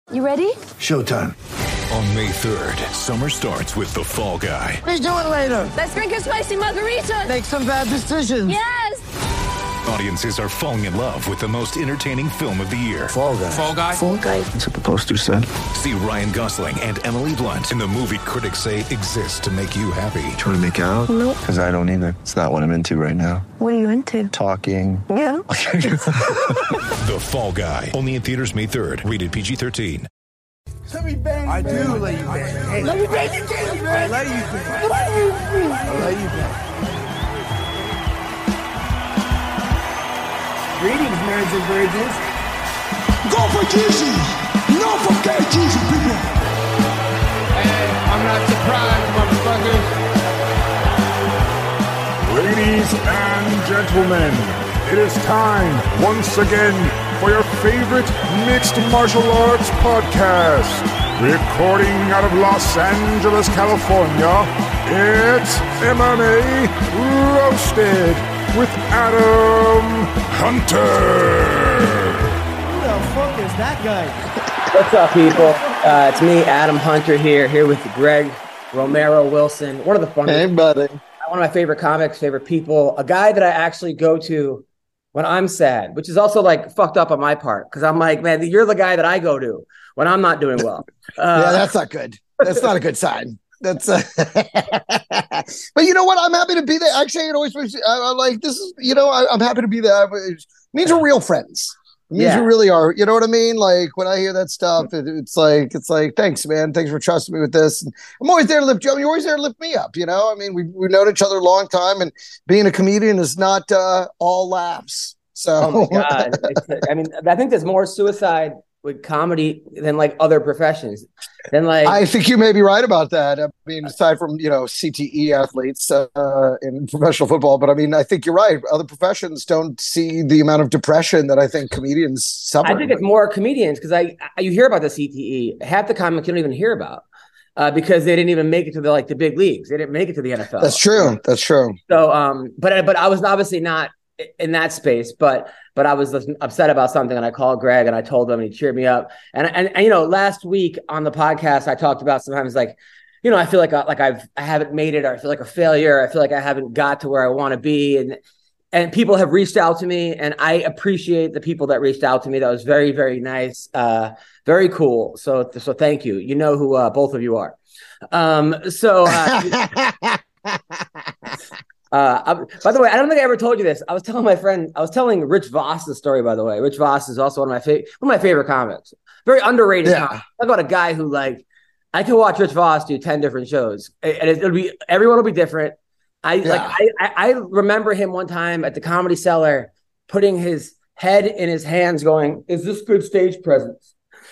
You ready? Showtime. On May 3rd, summer starts with The Fall Guy. Let's do it later. Let's drink a spicy margarita. Make some bad decisions. Yes. Audiences are falling in love with the most entertaining film of the year. Fall Guy. Fall Guy? Fall Guy. That's what the poster said. See Ryan Gosling and Emily Blunt in the movie critics say exists to make you happy. Trying to make it out? Nope. Because I don't either. It's not what I'm into right now. What are you into? Talking. Yeah. The Fall Guy. Only in theaters May 3rd. Rated PG-13. Let me bang. I do let you bang. Hey, let me bang you, man. I let you bang. I let you bang. Greetings, marrieds and virgins. Go for Jesus. No forget Jesus, people. Hey, I'm not surprised, motherfuckers. Ladies and gentlemen, it is time once again for your favorite mixed martial arts podcast. Recording out of Los Angeles, California, it's MMA Roasted with Adam Hunter. Who the fuck is that guy? What's up, people? It's me, Adam Hunter, here with Greg Romero Wilson. One of the funniest. Hey, buddy. One of my favorite comics, favorite people. A guy that I actually go to when I'm sad, which is also like fucked up on my part, because I'm like, man, you're the guy that I go to when I'm not doing well. Yeah, that's not good. That's not a good sign. That's but you know what? I'm happy to be there. Actually, it always makes I'm like, this is, I'm happy to be there. It means we're real friends. It means we really are. You know what I mean? Like when I hear that stuff, it's like, thanks, man. Thanks for trusting me with this. And I'm always there to lift you up. You're always there to lift me up. You know, I mean, we've known each other a long time, and being a comedian is not all laughs. So, oh my God. I mean, I think there's more suicide with comedy than like other professions. I think you may be right about that. I mean, aside from, CTE athletes in professional football, but I mean, I think you're right. Other professions don't see the amount of depression that I think comedians suffer. I think it's more comedians because you hear about the CTE. Half the comics you don't even hear about because they didn't even make it to the big leagues. They didn't make it to the NFL. That's true. That's true. So, but I was obviously not in that space, but I was upset about something, and I called Greg and I told him, and he cheered me up. And last week on the podcast, I talked about sometimes I feel like I haven't made it, or I feel like a failure. I feel like I haven't got to where I want to be, and people have reached out to me, and I appreciate the people that reached out to me. That was very, very nice, very cool. So thank you. You know who both of you are. By the way, I don't think I ever told you this. I was telling Rich Voss the story, by the way. Rich Voss is also one of my favorite comics. Very underrated comic. Talk about a guy who, like, I can watch Rich Voss do 10 different shows, and everyone will be different. I remember him one time at the Comedy Cellar putting his head in his hands going, "Is this good stage presence?"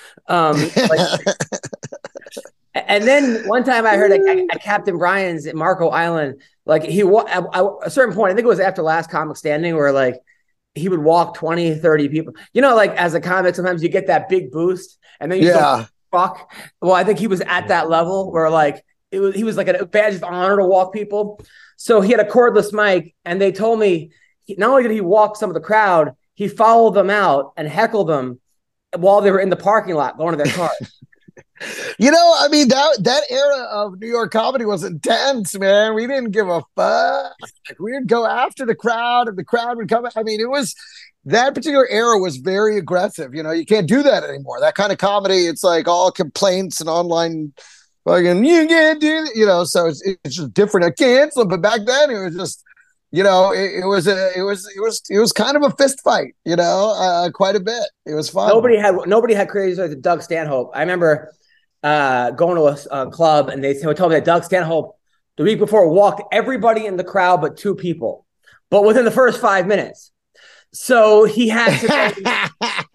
And then one time I heard at Captain Brian's at Marco Island, like at a certain point, I think it was after Last Comic Standing, where like he would walk 20, 30 people. Like as a comic, sometimes you get that big boost and then you go, fuck. Well, I think he was at that level where like he was like a badge of honor to walk people. So he had a cordless mic, and they told me not only did he walk some of the crowd, he followed them out and heckled them while they were in the parking lot going to their cars. I mean, that era of New York comedy was intense, man. We didn't give a fuck. Like, we would go after the crowd, and the crowd would come. I mean, that particular era was very aggressive. You can't do that anymore. That kind of comedy, it's like all complaints and online fucking, you can't do it, so it's just different. I cancel, but back then it was just, it was kind of a fist fight, quite a bit. It was fun. Nobody had crazy stories with Doug Stanhope. I remember going to a club, and they told me that Doug Stanhope the week before walked everybody in the crowd but two people, but within the first 5 minutes. So he had to.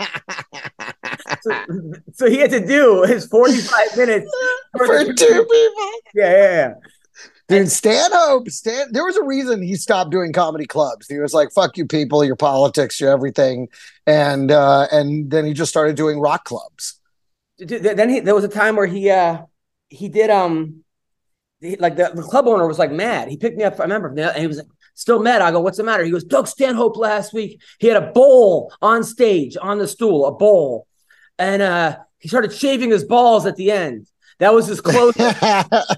so he had to do his 45 minutes for two people. Yeah. Dude, Stanhope, there was a reason he stopped doing comedy clubs. He was like, "Fuck you, people, your politics, your everything," and then he just started doing rock clubs. Then there was a time where he did the club owner was like mad. He picked me up, I remember, and he was like, still mad. I go, "What's the matter?" He goes, "Doug Stanhope last week, he had a bowl on stage on the stool, a bowl, and he started shaving his balls at the end. That was his close. The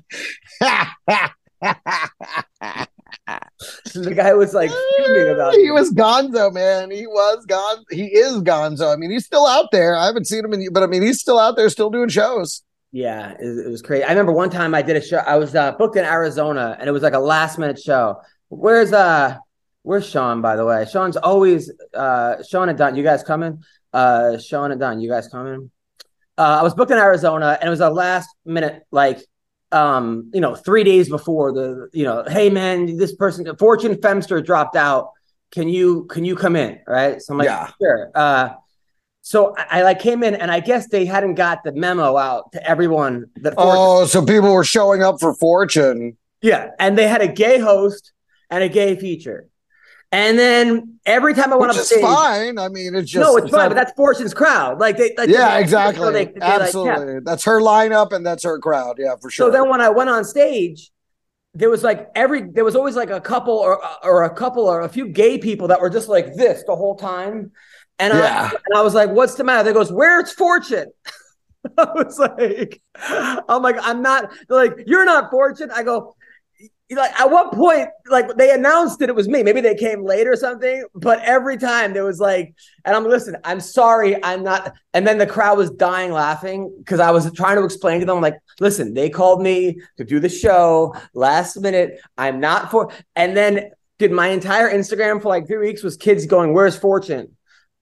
guy was like fuming about it. He was Gonzo, man. He was gone. He is Gonzo. I mean, he's still out there. I haven't seen him but I mean, he's still out there, still doing shows. Yeah, it was crazy. I remember one time I did a show. I was booked in Arizona, and it was like a last minute show. Where's Sean, by the way? Sean's always Sean and Don. You guys coming? Sean and Don, you guys coming? I was booked in Arizona, and it was a last minute, like, 3 days before hey man, this person, Fortune Femster dropped out. Can you come in? Right. So I'm like, yeah, sure. So I like came in, and I guess they hadn't got the memo out to everyone that so people were showing up for Fortune. Yeah. And they had a gay host and a gay feature. And then every time I went up stage, it's fine. I mean, it's just it's fine, but that's Fortune's crowd. Exactly. They absolutely. That's her lineup and that's her crowd. Yeah, for sure. So then when I went on stage, there was always like a couple or a few gay people that were just like this the whole time. And I was like, what's the matter? They goes, where's Fortune? I was like, I'm not. They're like, you're not Fortune. I go, like, at what point, like, they announced that it was me. Maybe they came late or something, but every time there was like, and I'm sorry, I'm not. And then the crowd was dying laughing because I was trying to explain to them, like, listen, they called me to do the show last minute. I'm not for. And then did my entire Instagram for like 3 weeks was kids going, where's Fortune?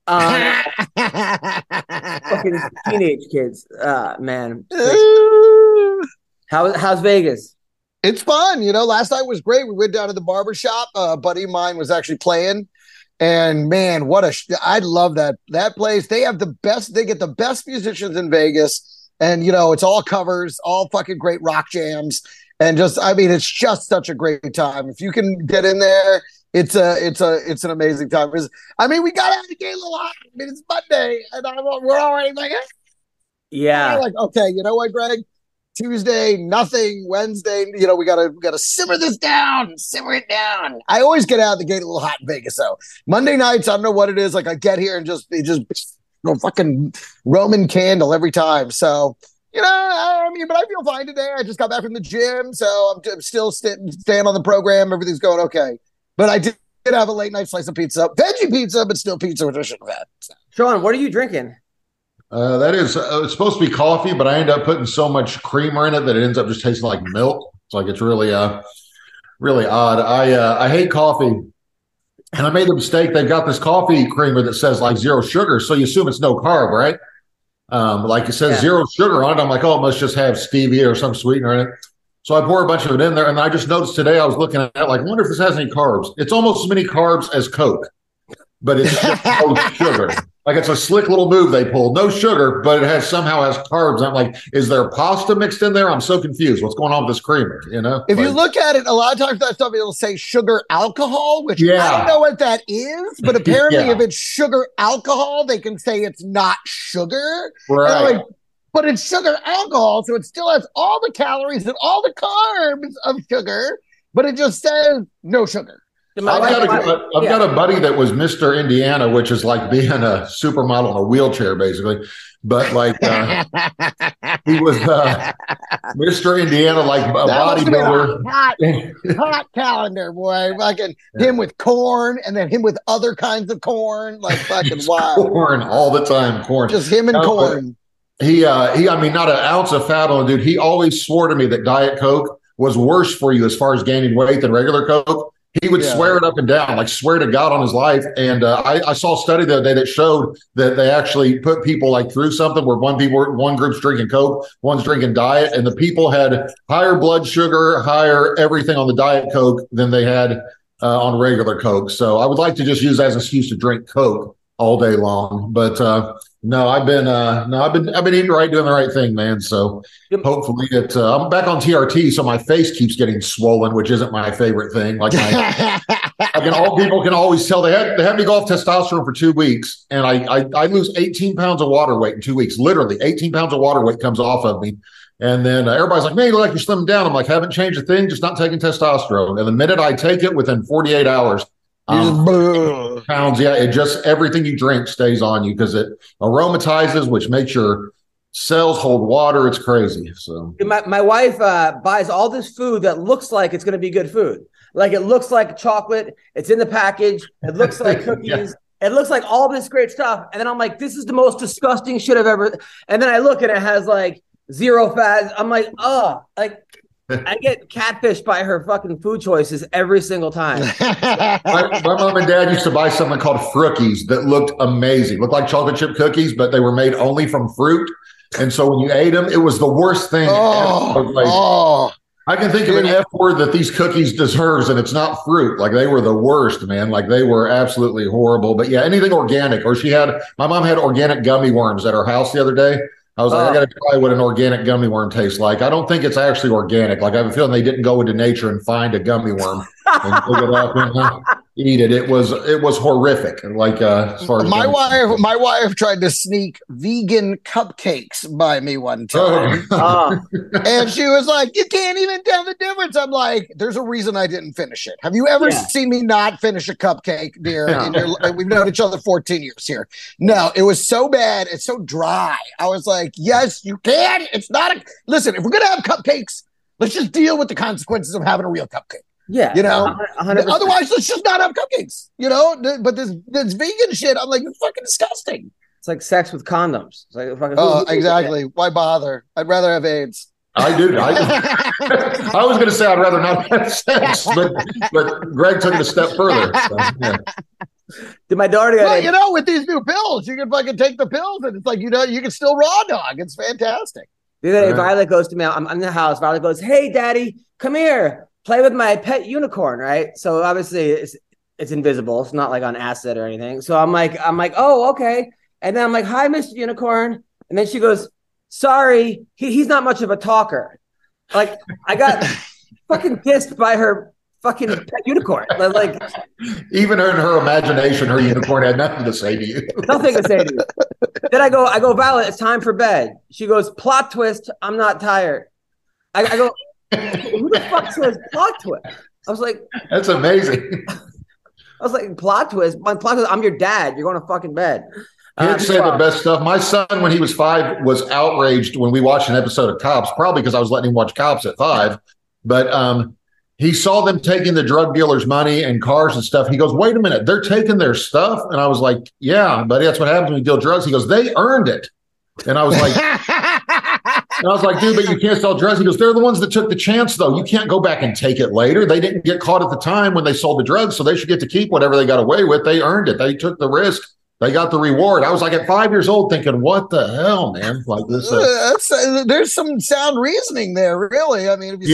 Fucking teenage kids. Man. How's Vegas? It's fun. Last night was great. We went down to the barber shop. A buddy of mine was actually playing. And man, I love that place. They get the best musicians in Vegas. And, it's all covers, all fucking great rock jams. And it's just such a great time. If you can get in there, it's an amazing time. We got out of the gate a little hot. It's Monday and we're already like, yeah. Like, okay, you know what, Greg? Tuesday, nothing. Wednesday, we gotta simmer it down. I always get out of the gate a little hot in Vegas, though. Monday nights, I don't know what it is. Like, I get here and just go fucking Roman candle every time. So, but I feel fine today. I just got back from the gym, so I'm still staying on the program. Everything's going okay. But I did have a late night slice of pizza, veggie pizza, but still pizza, which I should have had. So. Sean, what are you drinking? That is, it's supposed to be coffee, but I end up putting so much creamer in it that it ends up just tasting like milk. It's like, it's really, really odd. I hate coffee, and I made the mistake. They've got this coffee creamer that says like 0 sugar, so you assume it's no carb, right? Like it says 0 sugar on it. I'm like, oh, it must just have stevia or some sweetener in it. So I pour a bunch of it in there, and I just noticed today I was looking at it like, I wonder if this has any carbs. It's almost as many carbs as Coke, but it's just no sugar. Like, it's a slick little move they pulled. No sugar, but it somehow has carbs. I'm like, is there pasta mixed in there? I'm so confused. What's going on with this creamer? If you look at it, a lot of times that stuff, it'll say sugar alcohol, which I don't know what that is, but apparently if it's sugar alcohol, they can say it's not sugar. Right. But it's sugar alcohol, so it still has all the calories and all the carbs of sugar, but it just says no suger. I've got a buddy that was Mr. Indiana, which is like being a supermodel in a wheelchair, basically. But like he was Mr. Indiana, like a bodybuilder. Hot calendar, boy. Fucking him with corn, and then him with other kinds of corn, like fucking wild. Corn all the time, corn. Just him and corn. He, not an ounce of fat on the dude. He always swore to me that Diet Coke was worse for you as far as gaining weight than regular Coke. He would swear it up and down, like swear to God on his life. And I saw a study the other day that showed that they actually put people like through something where one group's drinking Coke, one's drinking Diet, and the people had higher blood sugar, higher everything on the Diet Coke than they had on regular Coke. So I would like to just use that as an excuse to drink Coke all day long. But I've been eating right, doing the right thing, man. So hopefully I'm back on TRT, so my face keeps getting swollen, which isn't my favorite thing. Like all people can always tell, they had me go off testosterone for 2 weeks, and I lose 18 pounds of water weight in 2 weeks. Literally 18 pounds of water weight comes off of me. And then everybody's like, man, you look like you're slimming down. I'm like, haven't changed a thing, just not taking testosterone. And the minute I take it, within 48 hours, pounds, it just everything you drink stays on you because it aromatizes, which makes your Cells hold water. It's crazy. So my wife buys all this food that looks like it's going to be good food. Like it looks like chocolate. It's in the package. It looks like cookies. It looks like all this great stuff. And then I'm like, this is the most disgusting shit I've ever. And then I look and it has like 0 fat. I'm like, oh, like I get catfished by her fucking food choices every single time. my mom and dad used to buy something called Frookies that looked amazing. Looked like chocolate chip cookies, but they were made only from fruit. And so when you ate them, it was the worst thing ever. I can think of an F word that these cookies deserves, and it's not fruit. Like they were the worst, man. Like they were absolutely horrible. But yeah, anything organic. Or my mom had organic gummy worms at her house the other day. I was like, I got to try what an organic gummy worm tastes like. I don't think it's actually organic. Like I have a feeling they didn't go into nature and find a gummy worm and pick it up and eat it. It was horrific. Like as far as my wife tried to sneak vegan cupcakes by me one time, and she was like, "You can't even tell the difference." I'm like, "There's a reason I didn't finish it. Have you ever seen me not finish a cupcake, dear? We've known each other 14 years here. No, it was so bad. It's so dry. I was like, yes, you can. It's not a listen. If we're gonna have cupcakes, let's just deal with the consequences of having a real cupcake. Yeah, 100%. Otherwise, let's just not have cupcakes. But this vegan shit, I'm like, it's fucking disgusting. It's like sex with condoms. It's like fucking, exactly. Why bother? I'd rather have AIDS. I do. I was going to say I'd rather not have sex, but Greg took it a step further. So, yeah. Did my daughter? Well, with these new pills, you can fucking take the pills, and it's like you can still raw dog. It's fantastic. The other day, Violet goes to me. I'm in the house. Violet goes, "Hey, Daddy, come here. Play with my pet unicorn," right? So obviously it's invisible. It's not like on acid or anything. So I'm like, oh, okay. And then I'm like, "Hi, Mr. Unicorn." And then she goes, "Sorry, he's not much of a talker." Like I got fucking pissed by her fucking pet unicorn. Like even in her imagination, her unicorn had nothing to say to you. Nothing to say to you. Then I go, "Violet, it's time for bed." She goes, "Plot twist, I'm not tired." I go, who the fuck says plot twist? I was like, that's amazing. I was like, plot twist? My plot twist, I'm your dad. You're going to fucking bed. He'd say the best stuff. My son, when he was 5, was outraged when we watched an episode of Cops, probably because I was letting him watch Cops at 5. But he saw them taking the drug dealers' money and cars and stuff. He goes, "Wait a minute, they're taking their stuff?" And I was like, "Yeah, buddy, that's what happens when you deal drugs." He goes, "They earned it." And I was like, "Dude, but you can't sell drugs." He goes, "They're the ones that took the chance, though. You can't go back and take it later. They didn't get caught at the time when they sold the drugs, so they should get to keep whatever they got away with. They earned it. They took the risk. They got the reward." I was like at 5 years old thinking, what the hell, man? Like this. There's some sound reasoning there, really. I mean, if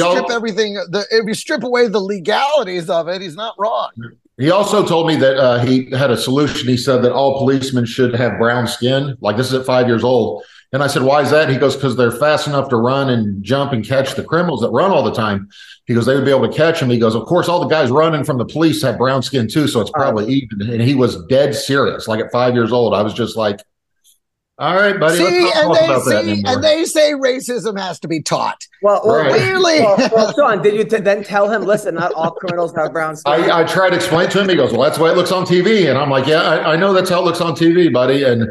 you strip away the legalities of it, he's not wrong. He also told me that he had a solution. He said that all policemen should have brown skin. Like this is at 5 years old. And I said, "Why is that?" He goes, "Because they're fast enough to run and jump and catch the criminals that run all the time." He goes, "They would be able to catch them." He goes, "Of course, all the guys running from the police have brown skin too, so it's probably even." And he was dead serious. Like at 5 years old, I was just like, "All right, buddy." And they say racism has to be taught. Well, clearly. Well, Sean, did you then tell him, "Listen, not all criminals have brown skin"? I tried to explain to him. He goes, "Well, that's the way it looks on TV." And I'm like, "Yeah, I know that's how it looks on TV, buddy." And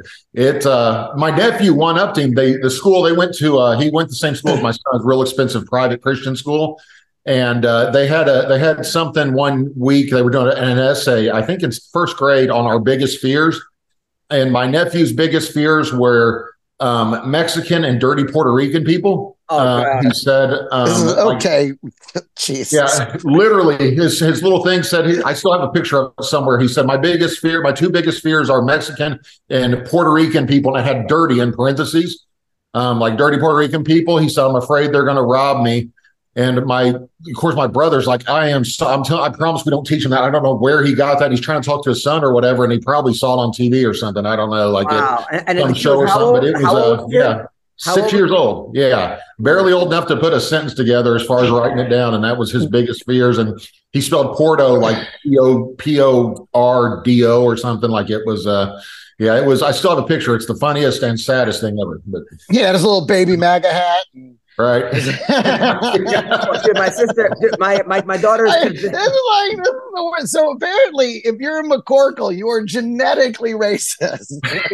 my nephew won up to him. The school they went to, he went to the same school as my son's, real expensive private Christian school. And they had something one week. They were doing an essay, I think in first grade, on our biggest fears. And my nephew's biggest fears were Mexican and dirty Puerto Rican people. He said, okay. Jeez. Yeah, literally his little thing said, I still have a picture of it somewhere. He said, my two biggest fears are Mexican and Puerto Rican people. And I had dirty in parentheses, like dirty Puerto Rican people. He said, "I'm afraid they're going to rob me." And of course, my brother's like, I promise we don't teach him that. I don't know where he got that. He's trying to talk to his son or whatever, and he probably saw it on TV or something. I don't know, like some show or something. But it was 6 years old. Yeah, barely old enough to put a sentence together as far as writing it down, and that was his biggest fears. And he spelled Porto like Pordo or something. Like it was. It was. I still have a picture. It's the funniest and saddest thing ever. But yeah, his little baby MAGA hat. Right. Dude, my sister, my daughter is so apparently, if you're a McCorkle, you are genetically racist.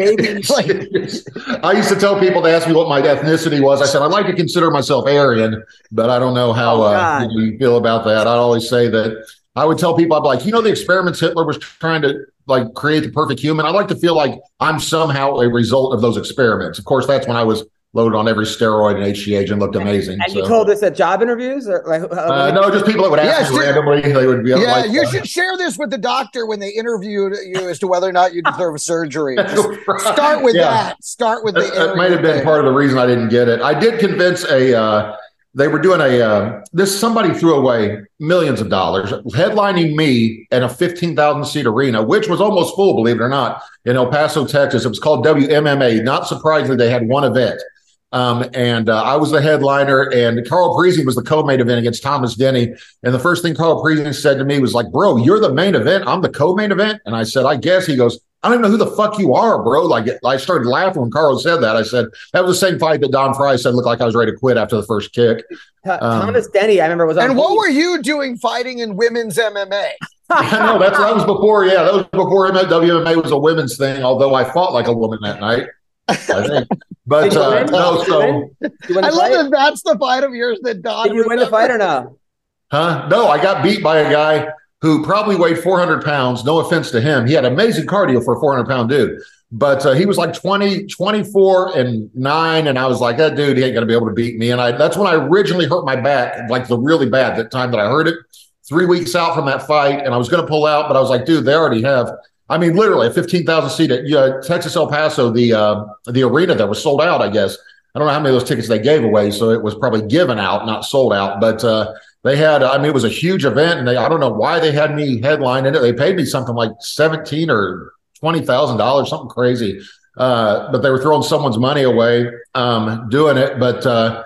I used to tell people, they ask me what my ethnicity was. I said, I'd like to consider myself Aryan, but I don't know how you feel about that. I always say that I would tell people, I'd be like, the experiments Hitler was trying to create the perfect human. I like to feel like I'm somehow a result of those experiments. Of course, that's when I was loaded on every steroid and HGH and looked amazing. And you told this at job interviews? Or no, just people that would ask me randomly. They would be you should share this with the doctor when they interviewed you as to whether or not you deserve surgery. Start with that. Start with that might have been part of the reason I didn't get it. I did convince they were doing somebody threw away millions of dollars headlining me in a 15,000 seat arena, which was almost full, believe it or not, in El Paso, Texas. It was called WMMA. Not surprisingly, they had one event. I was the headliner, and Carl Parisi was the co-main event against Thomas Denny. And the first thing Carl Parisi said to me was like, bro, you're the main event. I'm the co-main event. And I said, I guess. He goes, I don't even know who the fuck you are, bro. I started laughing when Carl said that. I said, that was the same fight that Don Fry said looked like I was ready to quit after the first kick. Thomas Denny, I remember, was on. And what were you doing fighting in women's MMA? No, that was before. Yeah, that was before WMMA was a women's thing, although I fought like a woman that night. I think. But I love that that's the fight of yours that Don. Did you win the fight or no? Huh? No, I got beat by a guy who probably weighed 400 pounds. No offense to him. He had amazing cardio for a 400-pound dude. But he was like 24 and 9. And I was like, that dude, he ain't going to be able to beat me. And that's when I originally hurt my back, like the really bad, that time that I hurt it. 3 weeks out from that fight. And I was going to pull out, but I was like, dude, they already have. I mean, literally a 15,000 seat at Texas El Paso, the arena that was sold out, I guess. I don't know how many of those tickets they gave away, so it was probably given out, not sold out. But they had, it was a huge event, and I don't know why they had me headline in it. They paid me something like $17,000 or $20,000, something crazy. But they were throwing someone's money away doing it. But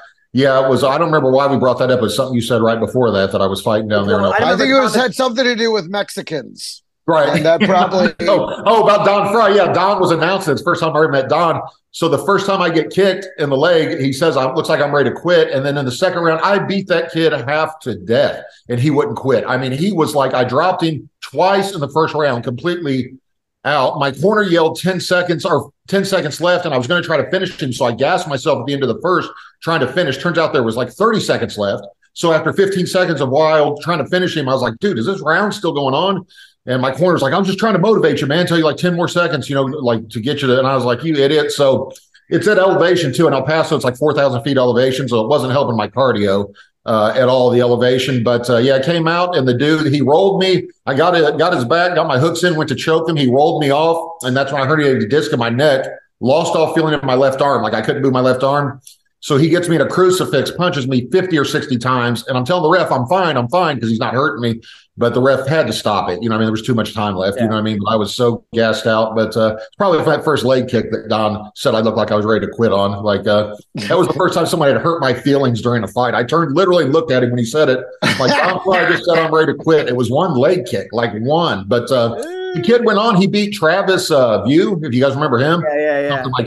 it was. I don't remember why we brought that up. It was something you said right before that I was fighting down there. I think it had something to do with Mexicans. Right. And that probably. About Don Fry. Yeah, Don was announcing. It's the first time I ever met Don. So the first time I get kicked in the leg, he says, looks like I'm ready to quit. And then in the second round, I beat that kid half to death, and he wouldn't quit. I mean, he was like, I dropped him twice in the first round, completely out. My corner yelled 10 seconds left, and I was going to try to finish him. So I gassed myself at the end of the first, trying to finish. Turns out there was like 30 seconds left. So after 15 seconds of wild trying to finish him, I was like, dude, is this round still going on? And my corner's like, I'm just trying to motivate you, man. Tell you like 10 more seconds, to get you to. And I was like, you idiot. So it's at elevation too. In El Paso, it's like 4,000 feet elevation. So it wasn't helping my cardio at all, the elevation. But I came out, and the dude, he rolled me. I got his back, got my hooks in, went to choke him. He rolled me off. And that's when I herniated a disc in my neck, lost all feeling in my left arm. Like I couldn't move my left arm. So he gets me in a crucifix, punches me 50 or 60 times. And I'm telling the ref, I'm fine, because he's not hurting me. But the ref had to stop it. There was too much time left. Yeah. You know what I mean? But I was so gassed out. But it's probably that first leg kick that Don said I looked like I was ready to quit on. That was the first time somebody had hurt my feelings during a fight. I turned literally and looked at him when he said it. Like, Don Fry just said I'm ready to quit. It was one leg kick, like one. But the kid went on. He beat Travis View, if you guys remember him. Yeah. Something like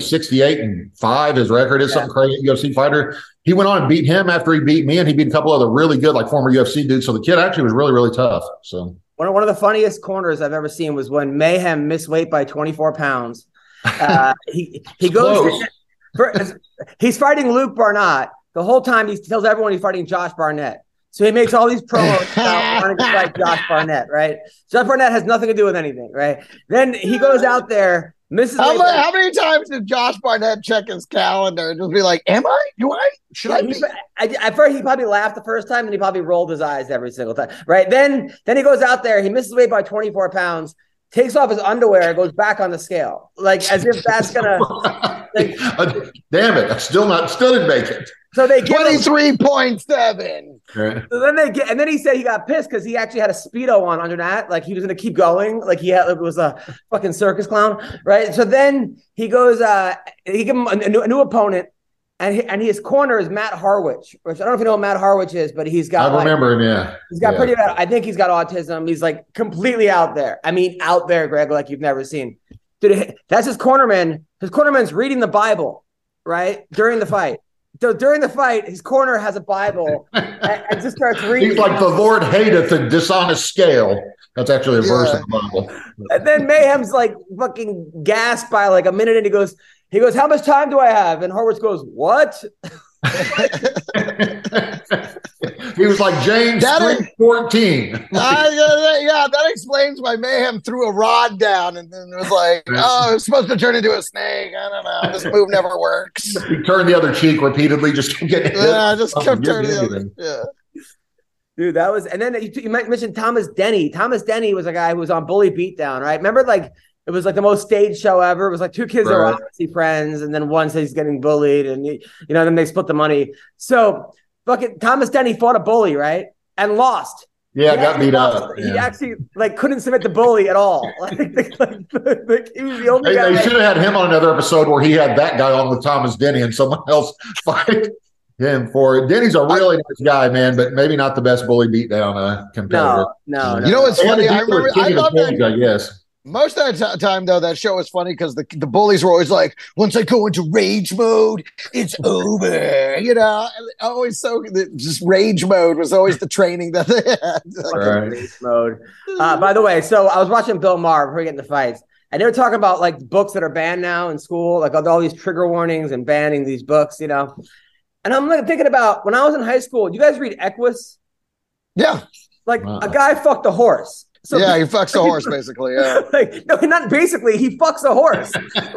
68-5. His record is something crazy. UFC fighter. He went on and beat him after he beat me, and he beat a couple other really good, like former UFC dudes. So the kid actually was really, really tough. So one of the funniest corners I've ever seen was when Mayhem missed weight by 24 pounds. He goes. He's fighting Luke Barnett. The whole time he tells everyone he's fighting Josh Barnett. So he makes all these promos about wanting to fight Josh Barnett, right? Josh Barnett has nothing to do with anything, right? Then he goes out there. How many times did Josh Barnett check his calendar and just be like, am I? Do I? Should I be? At first, he probably laughed the first time, and he probably rolled his eyes every single time, right? Then he goes out there, he misses weight by 24 pounds, takes off his underwear, goes back on the scale, like as if that's gonna. Damn it! I still didn't make it. So they get 23.7. So then they said he got pissed because he actually had a Speedo on under that. Like he was going to keep going. Like it was a fucking circus clown. Right. So then he goes, he gave him a new opponent, and his corner is Matt Harwich, which I don't know if you know what Matt Harwich is, but he's got. I remember him. Yeah. He's got pretty bad. I think he's got autism. He's like completely out there. I mean, out there, Greg, like you've never seen. Dude, that's his cornerman. His cornerman's reading the Bible, right? During the fight. So during the fight, his corner has a Bible and just starts reading. He's like, the Lord hateth a dishonest scale. That's actually a verse in the Bible. And then Mayhem's like fucking gasped by like a minute, and he goes, how much time do I have? And Horowitz goes, what? He was like James 3:14. That explains why Mayhem threw a rod down and then it was like, oh, it's supposed to turn into a snake. I don't know. This move never works. He turned the other cheek repeatedly, just kept getting hit. Yeah, just kept turning the other. Yeah. Dude, that was, and then you mentioned Thomas Denny. Thomas Denny was a guy who was on Bully Beatdown, right? Remember, like, it was like the most staged show ever. It was like two kids that were obviously friends, and then one says he's getting bullied, and then they split the money. So fucking Thomas Denny fought a bully, right? And lost. Yeah, got beat up. Yeah. He actually like couldn't submit the bully at all. Like he was the only guy. They should have had him on another episode where he had that guy on with Thomas Denny and someone else fight him for it. Denny's a really nice guy, man, but maybe not the best Bully Beatdown competitor. No. You know what's funny? I remember. I love that. I guess. Most of the time, though, that show was funny because the bullies were always like, once I go into rage mode, it's over. Always just rage mode was always the training that they had. Rage mode. By the way, so I was watching Bill Maher before we get into fights, and they were talking about like books that are banned now in school, like all these trigger warnings and banning these books, And I'm like thinking about when I was in high school, you guys read Equus? Yeah. Like a guy fucked a horse. So, he fucks a horse, basically. Yeah, no, not basically. He fucks a horse.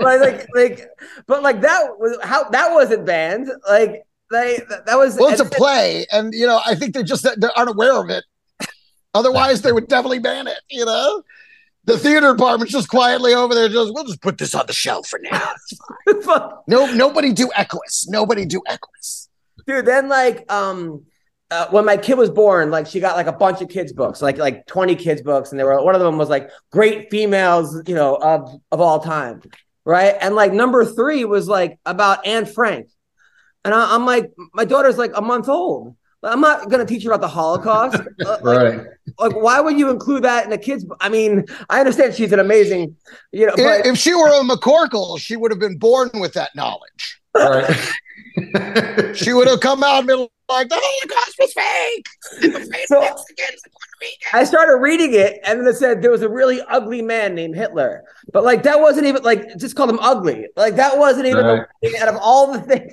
But that wasn't banned. Like that was. Well, it's a play, and I think they aren't aware of it. Otherwise, they would definitely ban it. The theater department's just quietly over there. We'll just put this on the shelf for now. Nobody do Equus. Nobody do Equus. Dude, then when my kid was born, like she got like a bunch of kids books, like 20 kids books. And one of them was like great females, of all time. Right. And like number 3 was like about Anne Frank. And I'm like, my daughter's like a month old. I'm not going to teach her about the Holocaust. Right. Like, why would you include that in a kid's book? I mean, I understand she's an amazing, but if she were a McCorkle, she would have been born with that knowledge. Right. She would have come out and been like, the Holocaust was fake. So, I started reading it, and then it said there was a really ugly man named Hitler. But like that wasn't even like just called him ugly. Like that wasn't even out of all the things.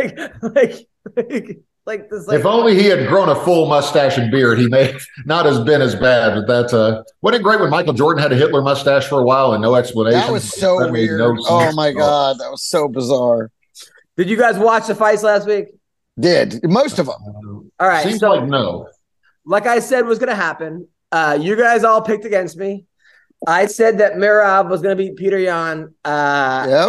Like this. Like, if only he had grown a full mustache and beard, he may not have been as bad. But that's wasn't it great when Michael Jordan had a Hitler mustache for a while and no explanation? That was so weird. Oh my god, that was so bizarre. Did you guys watch the fights last week? Did most of them? All right. Seems like no. Like I said was going to happen. You guys all picked against me. I said that Merab was going to beat Peter Yan. Yep.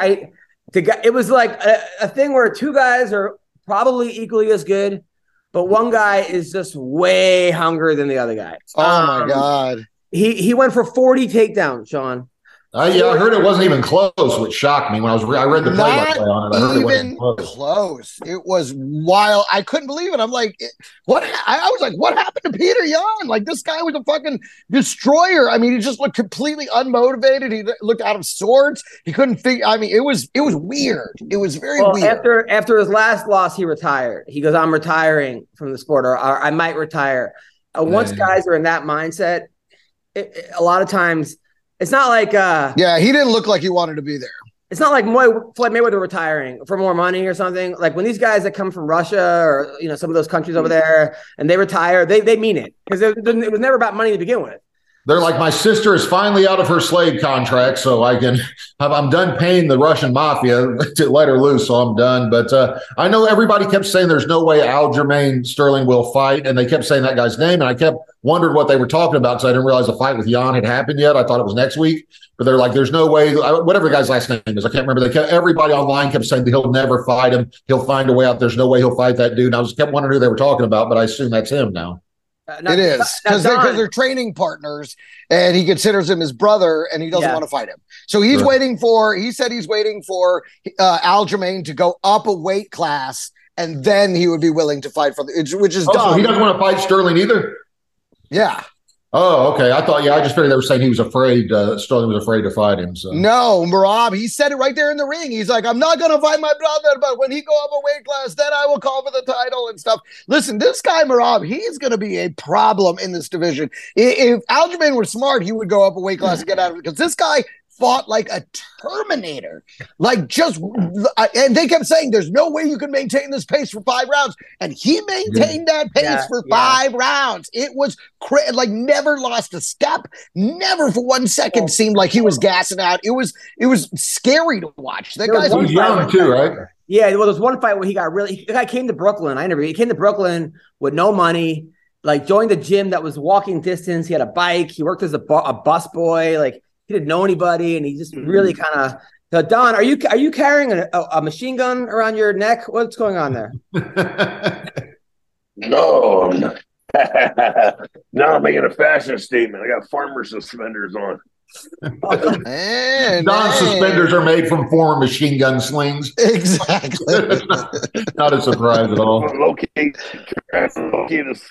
It was like a thing where two guys are probably equally as good, but one guy is just way hungrier than the other guy. Oh my god. He went for 40 takedowns, Sean. I heard it wasn't even close, which shocked me when I read the play-by-play on it. I heard it wasn't close. It was wild. I couldn't believe it. I'm like, what? I was like, what happened to Peter Yan? Like, this guy was a fucking destroyer. I mean, he just looked completely unmotivated. He looked out of sorts. He couldn't figure. I mean, it was weird. It was very weird. After his last loss, he retired. He goes, "I'm retiring from the sport, or I might retire." Once guys are in that mindset, a lot of times. It's not like he didn't look like he wanted to be there. It's not like Floyd Mayweather retiring for more money or something. Like when these guys that come from Russia or some of those countries over there and they retire, they mean it because it was never about money to begin with. They're like, my sister is finally out of her slave contract, so I'm done paying the Russian mafia to let her loose, so I'm done. But I know everybody kept saying there's no way Aljamain Sterling will fight, and they kept saying that guy's name, and I kept wondering what they were talking about because I didn't realize the fight with Yan had happened yet. I thought it was next week, but they're like, there's no way, whatever the guy's last name is, I can't remember. Everybody online kept saying he'll never fight him. He'll find a way out. There's no way he'll fight that dude. And I kept wondering who they were talking about, but I assume that's him now. It is because they're training partners and he considers him his brother and he doesn't want to fight him. So he's he said he's waiting for Aljamain to go up a weight class and then he would be willing to fight which is dumb. So he doesn't want to fight Sterling either? Yeah. Oh, okay. I just figured they were saying he was afraid, Sterling was afraid to fight him. So No, Merab, he said it right there in the ring. He's like, I'm not going to fight my brother, but when he go up a weight class, then I will call for the title and stuff. Listen, this guy, Merab, he's going to be a problem in this division. If Aljamain were smart, he would go up a weight class and get out of it, because this guy fought like a Terminator. And they kept saying, there's no way you can maintain this pace for 5 rounds. And he maintained that pace for 5 rounds. It was never lost a step, never for 1 second seemed like he was gassing out. It was scary to watch. That guy's young too, right? Yeah, well, there's one fight where the guy came to Brooklyn. He came to Brooklyn with no money, joined the gym that was walking distance. He had a bike. He worked as a bus boy. He didn't know anybody, and he just really kind of. So, Don, are you carrying a machine gun around your neck? What's going on there? No, I'm not. Now I'm making a fashion statement. I got farmer suspenders on. Don's suspenders are made from former machine gun slings. Exactly. Not a surprise at all. Locate this.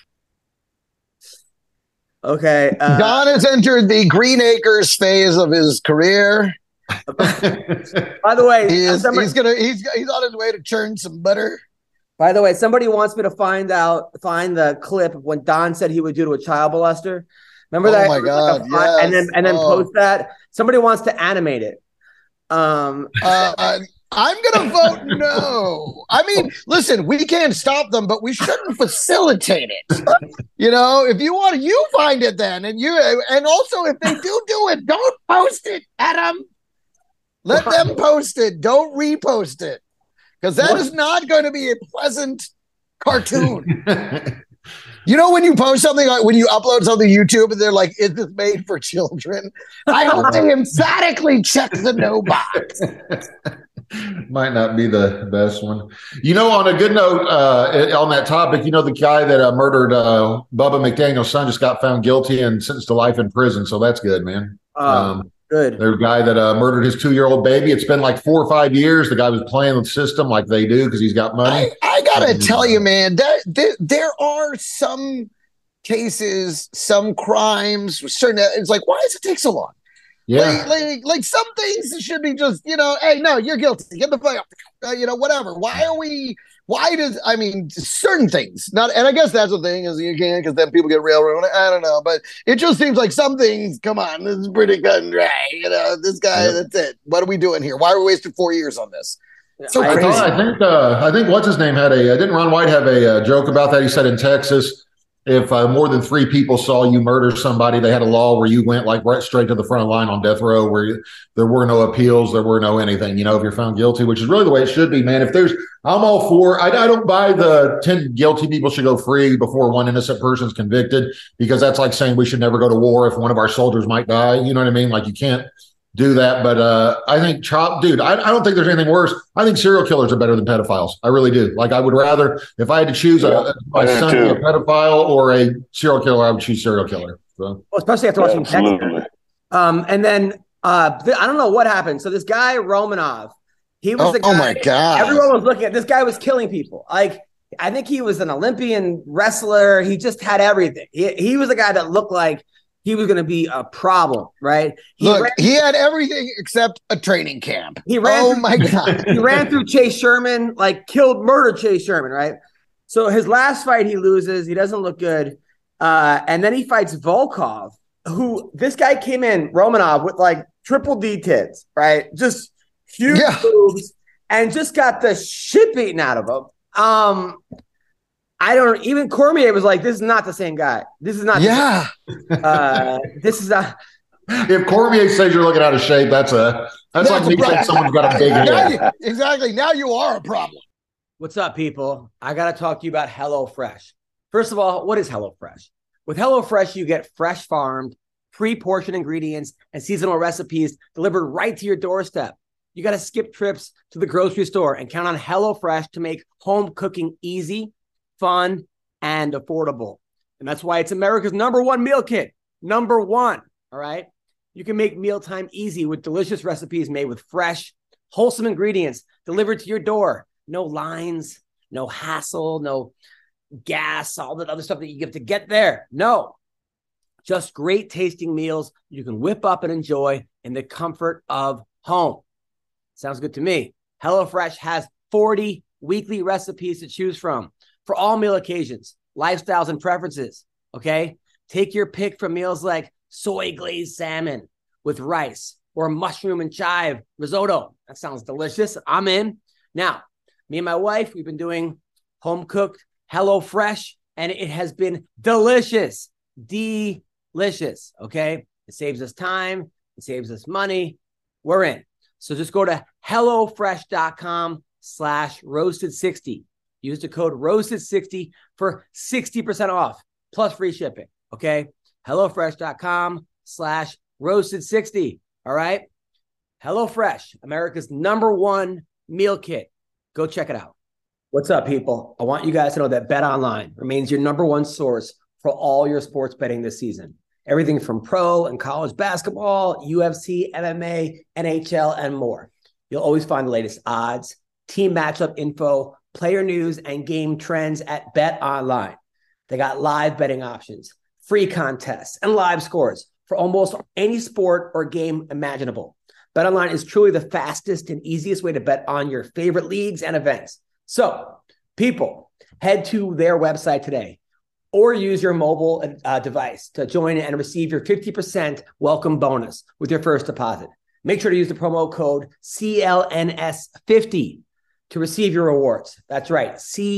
Okay. Don has entered the Green Acres phase of his career. By the way, he's on his way to churn some butter. By the way, somebody wants me to find the clip of when Don said he would do to a child molester. Remember that? Oh my God! Yes. And then post that. Somebody wants to animate it. I'm going to vote no. I mean, listen, we can't stop them, but we shouldn't facilitate it. If you want, you find it then. And also, if they do it, don't post it, Adam. Let them post it. Don't repost it. Because that is not going to be a pleasant cartoon. When you post something, when you upload something to YouTube and they're like, is this made for children? I hope they emphatically check the no box. Might not be the best one. On a good note, on that topic, the guy that murdered Bubba McDaniel's son just got found guilty and sentenced to life in prison. So that's good, man. Good. There's a guy that murdered his 2-year-old baby. It's been 4 or 5 years. The guy was playing the system like they do because he's got money. I gotta tell you, man, there are some cases, some crimes, certain. It's like, why does it take so long? Yeah, like some things should be just, hey, no, you're guilty. Get the fuck up. Whatever. Certain things not, and I guess that's the thing is you can't, because then people get railroaded. I don't know, but it just seems like some things. Come on, this is pretty cut and dry. This guy, that's it. What are we doing here? Why are we wasting 4 years on this? So crazy. I think what's his name had didn't Ron White have a joke about that? He said in Texas, if more than 3 people saw you murder somebody, they had a law where you went right straight to the front line on death row, where there were no appeals, there were no anything, if you're found guilty, which is really the way it should be, man. I'm all for, I don't buy the 10 guilty people should go free before 1 innocent person's convicted, because that's like saying we should never go to war if one of our soldiers might die. You know what I mean? You can't do that. But I think I don't think there's anything worse. I think serial killers are better than pedophiles. I really do. I would rather, if I had to choose my son to be a pedophile or a serial killer, I would choose serial killer. So. Well, especially after watching Dexter. And then I don't know what happened. So this guy Romanov, he was the guy. Oh my God! Everyone was looking at this guy was killing people. I think he was an Olympian wrestler. He just had everything. He was a guy that looked like he was going to be a problem, right? He had everything except a training camp. My God. He ran through Chase Sherman, murdered Chase Sherman, right? So his last fight, he loses. He doesn't look good. And then he fights Volkov, who this guy came in, Romanov, with triple D tits, right? Just huge boobs, and just got the shit beaten out of him. Even Cormier was like, this is not the same guy. This is not. Yeah. This is not. If Cormier says you're looking out of shape, that's like me saying someone's got a big head. Exactly. Now you are a problem. What's up, people? I got to talk to you about HelloFresh. First of all, what is HelloFresh? With HelloFresh, you get fresh farmed, pre-portioned ingredients and seasonal recipes delivered right to your doorstep. You got to skip trips to the grocery store and count on HelloFresh to make home cooking easy, fun, and affordable. And that's why it's America's #1 meal kit. #1. All right. You can make mealtime easy with delicious recipes made with fresh, wholesome ingredients delivered to your door. No lines, no hassle, no gas, all that other stuff that you have to get there. No. Just great tasting meals you can whip up and enjoy in the comfort of home. Sounds good to me. HelloFresh has 40 weekly recipes to choose from for all meal occasions, lifestyles, and preferences, okay? Take your pick from meals like soy glazed salmon with rice or mushroom and chive risotto. That sounds delicious. I'm in. Now, me and my wife, we've been doing home-cooked HelloFresh, and it has been delicious. Delicious, okay? It saves us time. It saves us money. We're in. So just go to HelloFresh.com/roasted60. Use the code roasted60 for 60% off plus free shipping, okay? HelloFresh.com/roasted60, all right? HelloFresh, America's #1 meal kit. Go check it out. What's up, people? I want you guys to know that BetOnline remains your #1 source for all your sports betting this season. Everything from pro and college basketball, UFC, MMA, NHL, and more. You'll always find the latest odds, team matchup info, player news, and game trends at BetOnline. They got live betting options, free contests, and live scores for almost any sport or game imaginable. BetOnline is truly the fastest and easiest way to bet on your favorite leagues and events. So, people, head to their website today or use your mobile device to join and receive your 50% welcome bonus with your first deposit. Make sure to use the promo code CLNS50 to receive your rewards. That's right,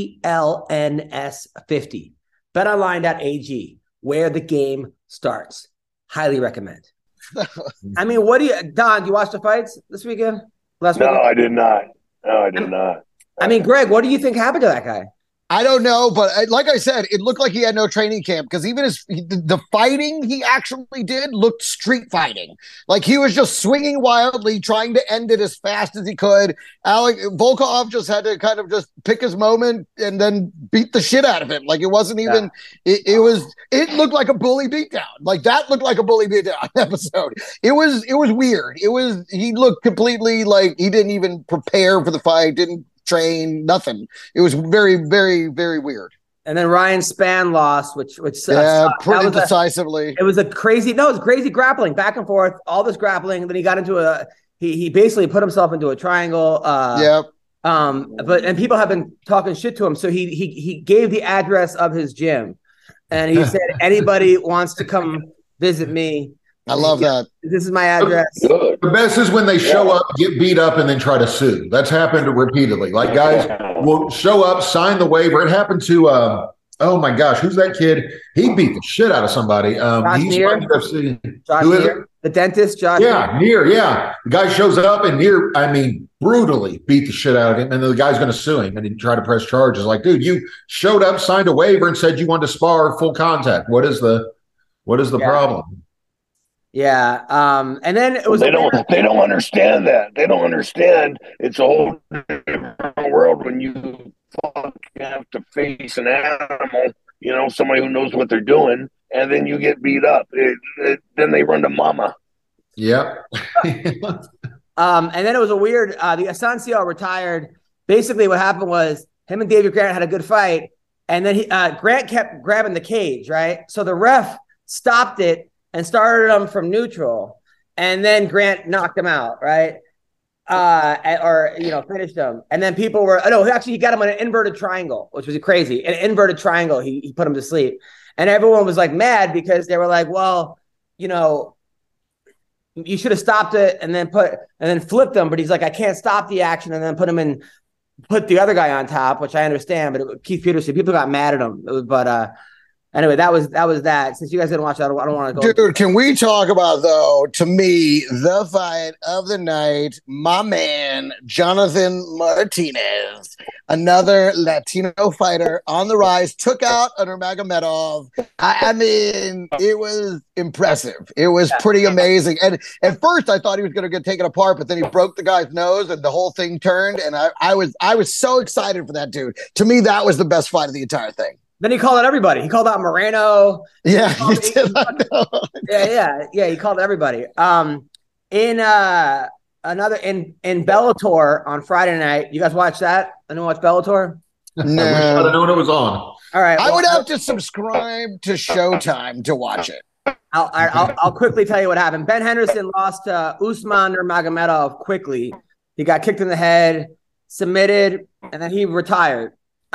CLNS50. BetOnline.ag, where the game starts. Highly recommend. I mean, Don, do you watch the fights this weekend? Last weekend? I did not. No, I did not. I mean, Greg, what do you think happened to that guy? I don't know, but like I said, it looked like he had no training camp because even the fighting he actually did looked street fighting. Like he was just swinging wildly, trying to end it as fast as he could. Volkov just had to kind of just pick his moment and then beat the shit out of him. Like it wasn't even. Yeah. It looked like a bully beatdown. Like that looked like a bully beatdown episode. It was weird. He looked completely like he didn't even prepare for the fight. Didn't train, nothing. It was very, very, very weird. And then Ryan Spann lost, which pretty decisively. It was crazy grappling back and forth, all this grappling. And then he got into he basically put himself into a triangle. But people have been talking shit to him. So he gave the address of his gym and he said, anybody wants to come visit me. I love that. This is my address. The best is when they show up, get beat up, and then try to sue. That's happened repeatedly. Like guys will show up, sign the waiver. It happened to oh my gosh, who's that kid? He beat the shit out of somebody. Josh Neer? The dentist, Josh. Yeah, Neer. Yeah, the guy shows up and Neer, brutally beat the shit out of him, and the guy's going to sue him, and he tried to press charges. Like, dude, you showed up, signed a waiver, and said you wanted to spar full contact. What is the problem? Yeah. And then it was they don't understand that. They don't understand it's a whole different world when you have to face an animal, somebody who knows what they're doing, and then you get beat up. Then they run to mama. Yeah. And then it was a weird the Asensio retired. Basically what happened was him and David Grant had a good fight, and then Grant kept grabbing the cage, right? So the ref stopped it and started him from neutral, and then Grant knocked him out, right? Finished him. And then people were, he got him on an inverted triangle, which was crazy. An inverted triangle, he put him to sleep. And everyone was like mad because they were like, well, you should have stopped it and then flipped him. But he's like, I can't stop the action and then put the other guy on top, which I understand. But Keith Peterson, people got mad at him. But anyway, that was that. Since you guys didn't watch that, I don't want to go. Dude, can we talk about, though, to me, the fight of the night, my man, Jonathan Martinez, another Latino fighter on the rise, took out Nurmagomedov. It was impressive. It was pretty amazing. And at first, I thought he was going to get taken apart, but then he broke the guy's nose and the whole thing turned. And I was so excited for that dude. To me, that was the best fight of the entire thing. Then he called out everybody. He called out Moreno. Yeah, he did. Yeah. He called everybody. In Bellator on Friday night. You guys watch that? Anyone watch Bellator? No. I don't know when it was on. All right. I would have to subscribe to Showtime to watch it. I'll quickly tell you what happened. Ben Henderson lost to Usman Nurmagomedov quickly. He got kicked in the head, submitted, and then he retired.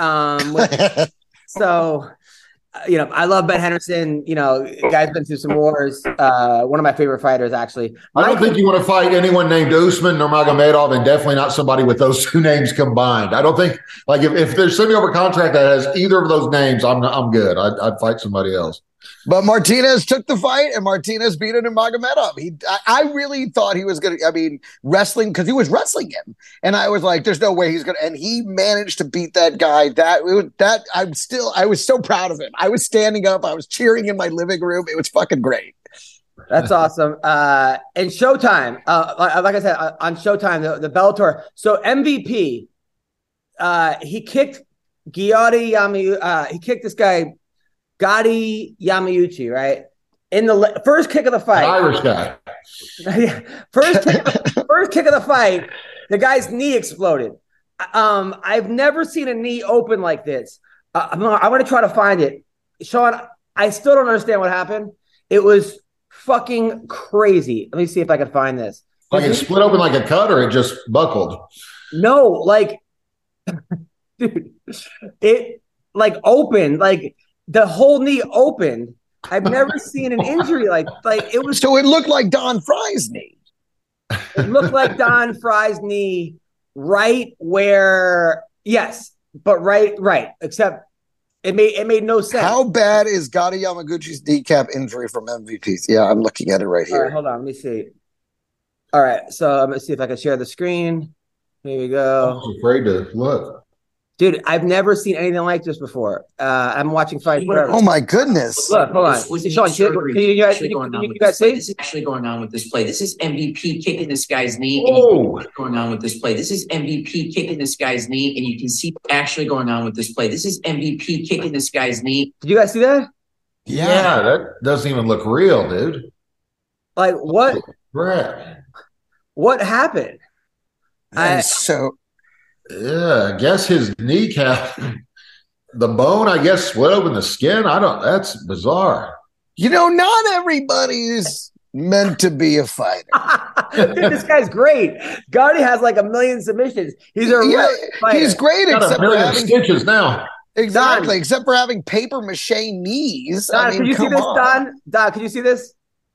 So, I love Ben Henderson. Guy's been through some wars. One of my favorite fighters, actually. I don't think you want to fight anyone named Usman Nurmagomedov, and definitely not somebody with those two names combined. I don't think, like, if there's somebody over contract that has either of those names, I'm good. I'd fight somebody else. But Martinez took the fight, and Martinez beat Nurmagomedov. I really thought he was going to, wrestling, because he was wrestling him. And I was like, there's no way he's going to, and he managed to beat that guy. I was so proud of him. I was standing up. I was cheering in my living room. It was fucking great. That's awesome. And Showtime, like I said, on Showtime, the Bellator. So MVP, he kicked he kicked this guy, Gadi Yamauchi, right? In the first kick of the fight. Irish guy. Yeah. First kick of the fight, the guy's knee exploded. I've never seen a knee open like this. I'm going to try to find it. Sean, I still don't understand what happened. It was fucking crazy. Let me see if I can find this. Like it split open like a cut, or it just buckled? No, like, dude, it like opened, like the whole knee opened. I've never seen an injury like it was. So it looked like Don Fry's knee. It looked like Don Fry's knee, right where, yes, but right, except it made no sense. How bad is Gadi Yamaguchi's kneecap injury from MVPs? Yeah, I'm looking at it right here. All right, hold on, let me see. All right, so I'm gonna see if I can share the screen. Here we go. I'm afraid to look. Dude, I've never seen anything like this before. I'm watching fights forever. Oh my goodness! Look, hold on. Sean, can you guys see? This is actually going on with this play. This is MVP kicking this guy's knee. Oh, what's going on with this play? This is MVP kicking this guy's knee, and you can see what's actually going on with this play. This is MVP kicking this guy's knee. Did you guys see that? Yeah, that doesn't even look real, dude. Like what? Brett. What happened? I guess his kneecap, the bone, I guess, split open the skin. That's bizarre. Not everybody's meant to be a fighter. Dude, this guy's great. Gadi has like 1 million submissions. He's a fighter. He's great, except for having stitches now. Exactly, Don, except for having paper mache knees. Don, can you see this, Don? Don, can you see this?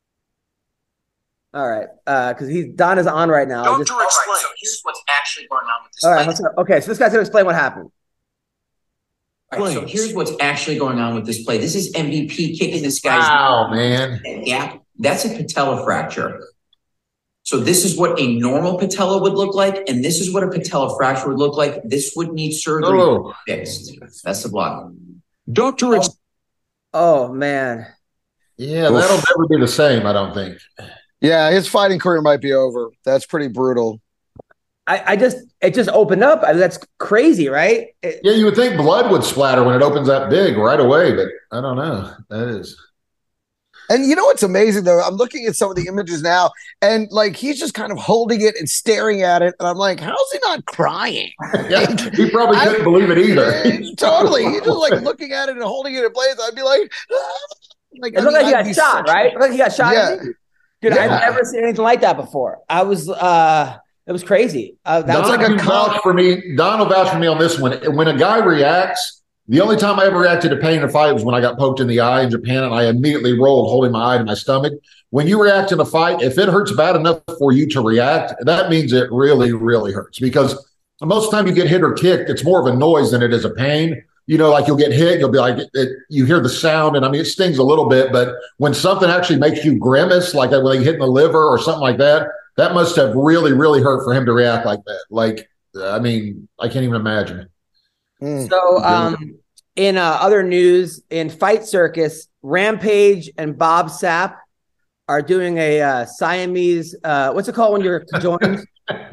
All right, because Don is on right now. Doctor, explain. So here's what's actually going on with this. All right, okay. So this guy's gonna explain what happened. All right, so here's what's actually going on with this play. This is MVP kicking this guy's. Wow, man. Yeah, that's a patella fracture. So this is what a normal patella would look like, and this is what a patella fracture would look like. This would need surgery fixed. That's the block. Doctor, oh man. Yeah, that'll never be the same, I don't think. Yeah, his fighting career might be over. That's pretty brutal. It just opened up. That's crazy, right? Yeah, you would think blood would splatter when it opens that big right away, but I don't know. That is. And you know what's amazing though? I'm looking at some of the images now, and like he's just kind of holding it and staring at it, and I'm like, how's he not crying? Yeah, he probably couldn't believe it either. Totally, he's just like looking at it and holding it in place. I'd be like, it looked like he got shot, right? It looked like he got shot. Yeah. Dude, I've never seen anything like that before. It was crazy. That's like a vouch for me. Don will vouch for me on this one. When a guy reacts, the only time I ever reacted to pain in a fight was when I got poked in the eye in Japan, and I immediately rolled, holding my eye to my stomach. When you react in a fight, if it hurts bad enough for you to react, that means it really, really hurts. Because most of the time you get hit or kicked, it's more of a noise than it is a pain. Like you'll get hit, you'll be like, you hear the sound, and I mean, it stings a little bit, but when something actually makes you grimace, like that, when they hit in the liver or something like that, that must have really, really hurt for him to react like that. Like, I mean, I can't even imagine. So, in other news, in Fight Circus, Rampage and Bob Sapp are doing a Siamese, what's it called when you're conjoined?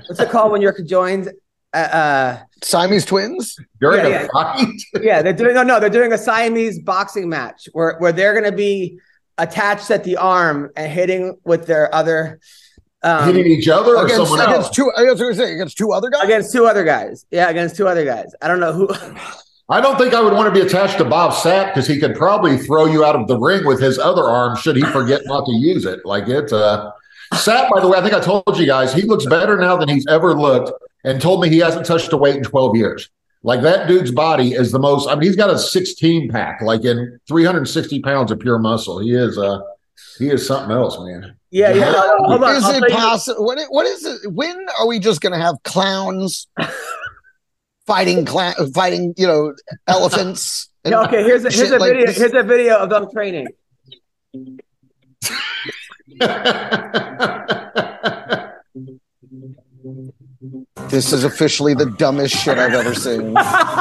Siamese twins? During a fight? Yeah, they're doing a Siamese boxing match where they're going to be attached at the arm and hitting with their other hitting each other or someone else? Against two other guys? Against two other guys. Yeah, against two other guys. I don't know who. I don't think I would want to be attached to Bob Sapp because he could probably throw you out of the ring with his other arm should he forget not to use it. Like Sapp, by the way, I think I told you guys, he looks better now than he's ever looked and told me he hasn't touched a weight in 12 years. Like that dude's body is the most, I mean, he's got a 16 pack, like in 360 pounds of pure muscle. He is something else, man. Yeah. Hold on. Is it possible? What is it? When are we just going to have clowns fighting, elephants? Okay, here's a video. Here's a video of them training. This is officially the dumbest shit I've ever seen.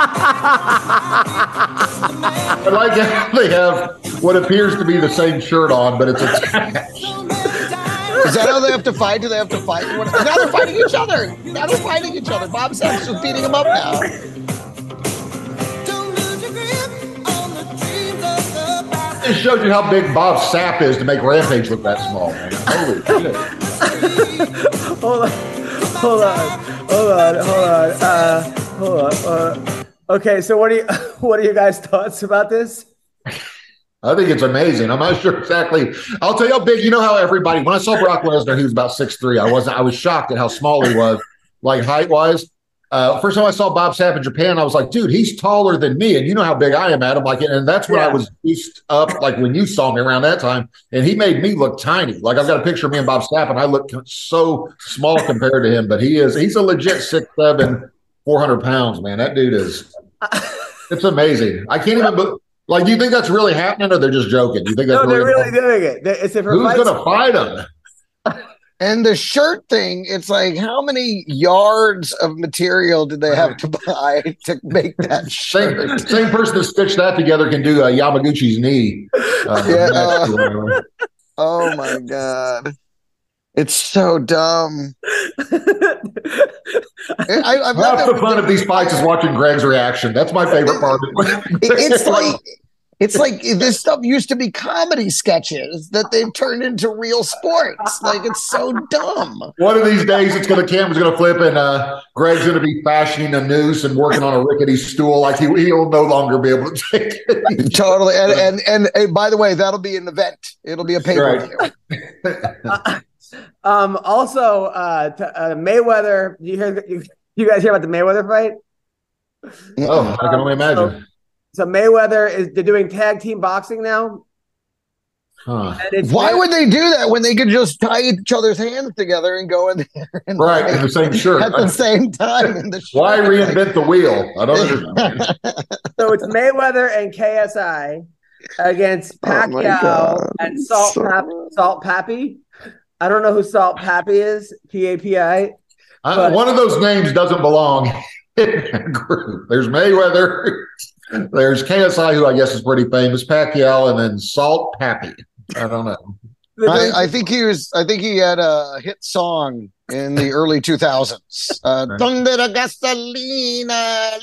I like how they have what appears to be the same shirt on, but it's attached. Is that how they have to fight? Do they have to fight? Now they're fighting each other. Bob Sapp's just beating him up now. It shows you how big Bob Sapp is to make Rampage look that small, man. Holy shit. Hold on. Okay, so what are you guys' thoughts about this? I think it's amazing. I'm not sure exactly. I'll tell you how big. You know how everybody. When I saw Brock Lesnar, he was about 6'3". I was shocked at how small he was, like height-wise. First time I saw Bob Sapp in Japan, I was like, dude, he's taller than me. And you know how big I am, Adam. Like, and that's when I was beefed up, like when you saw me around that time. And he made me look tiny. Like I've got a picture of me and Bob Sapp, and I look so small compared to him. But he's a legit 6'7", 400 pounds, man. That dude is, it's amazing. I can't even, do you think that's really happening or they're just joking? Do you think that's they're really doing it? Who's going to fight him? And the shirt thing, it's like, how many yards of material did they have to buy to make that shirt? Same person that stitched that together can do Yamaguchi's knee. Oh, my God. It's so dumb. Half the fun of these fights is watching Greg's reaction. That's my favorite part. It's like this stuff used to be comedy sketches that they've turned into real sports. Like, it's so dumb. One of these days, camera's going to flip, and Greg's going to be fashioning a noose and working on a rickety stool. Like he'll no longer be able to take it. Totally. And by the way, that'll be an event. It'll be a pay-per-view. Also, Mayweather. You guys hear about the Mayweather fight? Oh, I can only imagine. So Mayweather they're doing tag team boxing now. Huh. Why would they do that when they could just tie each other's hands together and go in there and right in the same shirt at the same time in the shirt? Why reinvent the wheel? I don't understand. So it's Mayweather and KSI against Pacquiao and Salt Papi. I don't know who Salt Papi is. Papi. One of those names doesn't belong in that group. There's Mayweather. There's KSI, who I guess is pretty famous, Pacquiao, and then Salt Papi. I don't know. I think he had a hit song in the early 2000s. Donde la gasolina,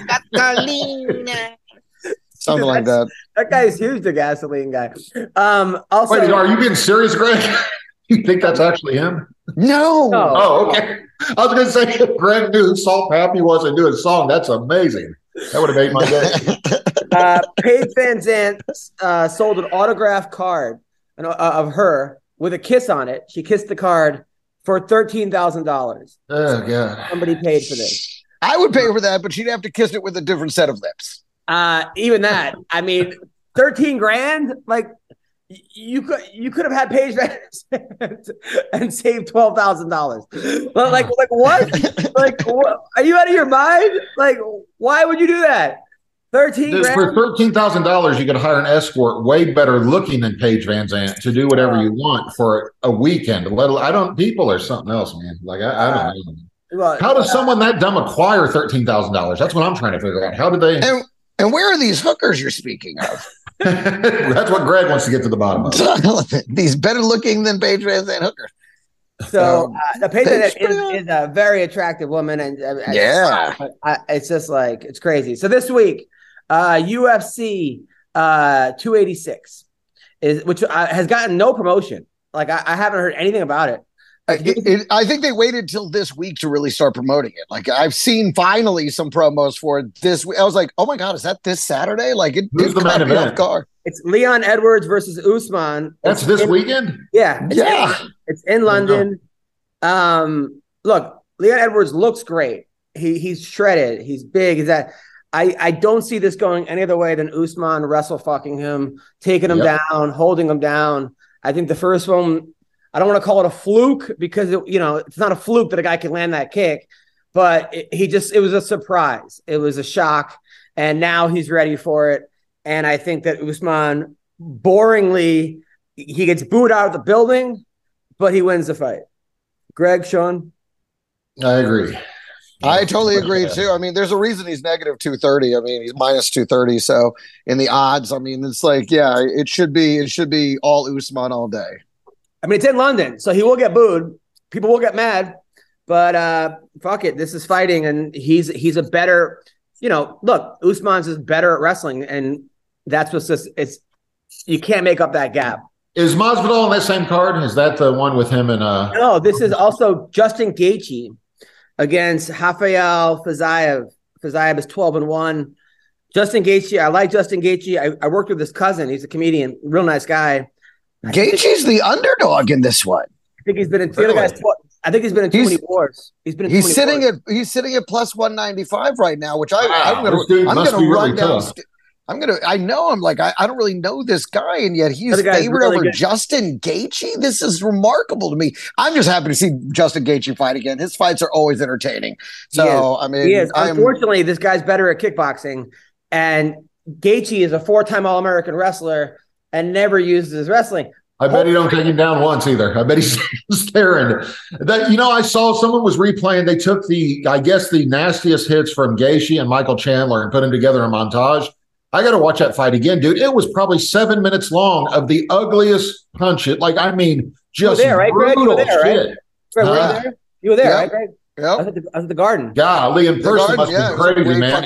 something like that. That guy's huge, the gasoline guy. Also, wait, are you being serious, Greg? You think that's actually him? No. Oh, okay. I was going to say, if Greg knew who Salt Papi was and knew his song, that's amazing. That would have made my day. Paige Van Zandt sold an autographed card of her with a kiss on it. She kissed the card for $13,000. Oh, God. Somebody paid for this. I would pay for that, but she'd have to kiss it with a different set of lips. Even that. I mean, $13,000? Like, you could have had Paige Van Zandt and saved $12,000. But like what? Like, what? Are you out of your mind? Like, why would you do that? $13,000 for $13,000, you could hire an escort way better looking than Paige Van Zandt to do whatever you want for a weekend. People are something else, man. Like I don't know. Well, how does someone that dumb acquire $13,000? That's what I'm trying to figure out. How did they? And where are these hookers you're speaking of? That's what Greg wants to get to the bottom of. These better looking than Paige Van Zandt hookers. So the Paige Van Zandt is a very attractive woman, and it's just like it's crazy. So this week, UFC 286 which has gotten no promotion. Like I haven't heard anything about it. I think they waited till this week to really start promoting it. Like I've seen finally some promos for it this week. I was like, oh my God, is that this Saturday? Like it Who's did the main cut me event? off guard. It's Leon Edwards versus Usman. That's this weekend? Yeah. It's in London. Look, Leon Edwards looks great. He's shredded. He's big. I don't see this going any other way than Usman wrestle fucking him, taking him down, holding him down. I think the first one, I don't want to call it a fluke because it's not a fluke that a guy can land that kick, but it was a surprise. It was a shock, and now he's ready for it. And I think that Usman, boringly, he gets booed out of the building, but he wins the fight. Greg, Sean? I agree. I totally agree too. I mean, there's a reason he's negative 230. I mean, he's minus 230. So in the odds, I mean, it's like, yeah, it should be all Usman all day. I mean, it's in London, so he will get booed. People will get mad, but fuck it. This is fighting, and he's a better, look, Usman's is better at wrestling, and that's what's just, you can't make up that gap. Is Masvidal on that same card? Is that the one with him and No, this is also Justin Gaethje against Rafael Fiziev. Fiziev is 12-1. Justin Gaethje, I like Justin Gaethje. I worked with his cousin. He's a comedian, real nice guy. Gaethje's the underdog in this one. I think he's been in the other guy's. I think he's been in too many wars. He's sitting at plus 195 right now, which I'm gonna run down. I know him. Like I don't really know this guy, and yet he's favored really over good. Justin Gaethje. This is remarkable to me. I'm just happy to see Justin Gaethje fight again. His fights are always entertaining. So I mean, he is. Unfortunately, this guy's better at kickboxing, and Gaethje is a 4-time All-American wrestler and never uses his wrestling. I bet he don't take him down once either. I bet he's staring. I saw someone was replaying. They took the nastiest hits from Gaethje and Michael Chandler and put them together in a montage. I got to watch that fight again, dude. It was probably 7 minutes long of the ugliest punch. Just you were there, right, Greg? You were there, right? Greg, were you there? You were there, right, Greg? Yep. I was at the Garden. Golly, in person must be crazy, man.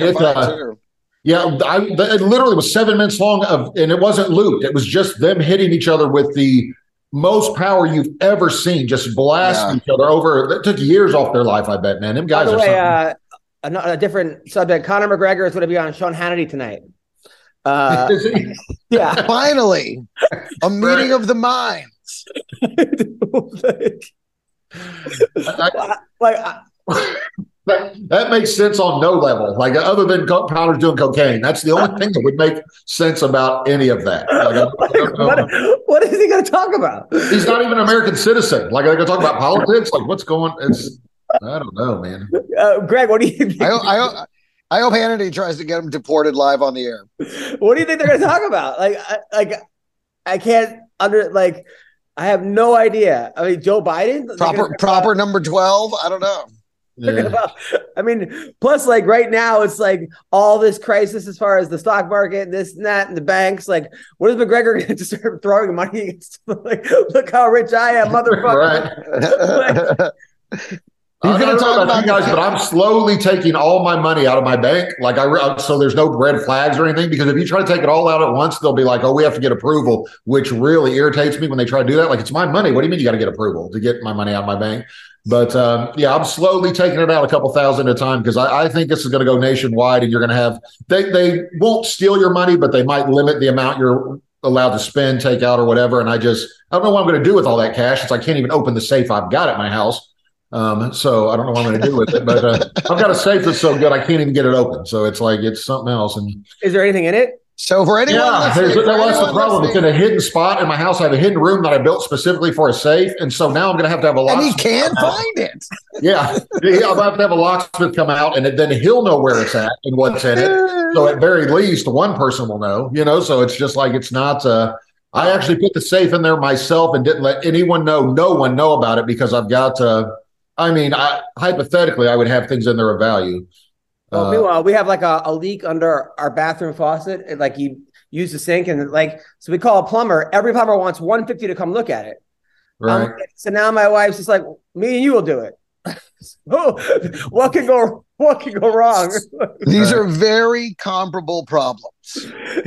It literally was 7 minutes long and it wasn't looped. It was just them hitting each other with the most power you've ever seen, just blasting each other over. That took years off their life, I bet, man. Them guys By the are way, a different subject. Conor McGregor is going to be on Sean Hannity tonight. Yeah. Finally, a meeting of the minds. That makes sense on no level. Like other than Connor's doing cocaine, that's the only thing that would make sense about any of that. What is he going to talk about? He's not even an American citizen. Like, are they going to talk about politics? Like, what's going? I don't know, man. Greg, what do you think? I hope Hannity tries to get him deported live on the air. What do you think they're going to talk about? I can't I have no idea. I mean, Joe Biden? Proper number 12? I don't know. Yeah. I mean, plus right now it's all this crisis as far as the stock market, this and that, and the banks. What is McGregor going to start throwing money against? Look how rich I am, motherfucker. Right. He's going to talk about you guys, but I'm slowly taking all my money out of my bank. So there's no red flags or anything, because if you try to take it all out at once, they'll be like, oh, we have to get approval, which really irritates me when they try to do that. It's my money. What do you mean you got to get approval to get my money out of my bank? But I'm slowly taking it out a couple thousand at a time, because I think this is going to go nationwide, and you're going to have, they won't steal your money, but they might limit the amount you're allowed to spend, take out, or whatever. And I don't know what I'm going to do with all that cash. I can't even open the safe I've got at my house. So I don't know what I'm going to do with it, but I've got a safe that's so good I can't even get it open. So it's something else. And is there anything in it? So for anyone, that's the problem. It's in a hidden spot in my house. I have a hidden room that I built specifically for a safe, and so now I'm going to have a locksmith. And he can't find it. Yeah, I'll have to have a locksmith come out, and then he'll know where it's at and what's in it. So at very least, one person will know. So it's just it's not. I actually put the safe in there myself and didn't let anyone know. No one know about it, because I've got. Hypothetically, I would have things in there of value. Well, meanwhile, we have a leak under our bathroom faucet. You use the sink, and so we call a plumber. Every plumber wants $150 to come look at it. Right. So now my wife's just me and you will do it. What can go wrong? These are very comparable problems.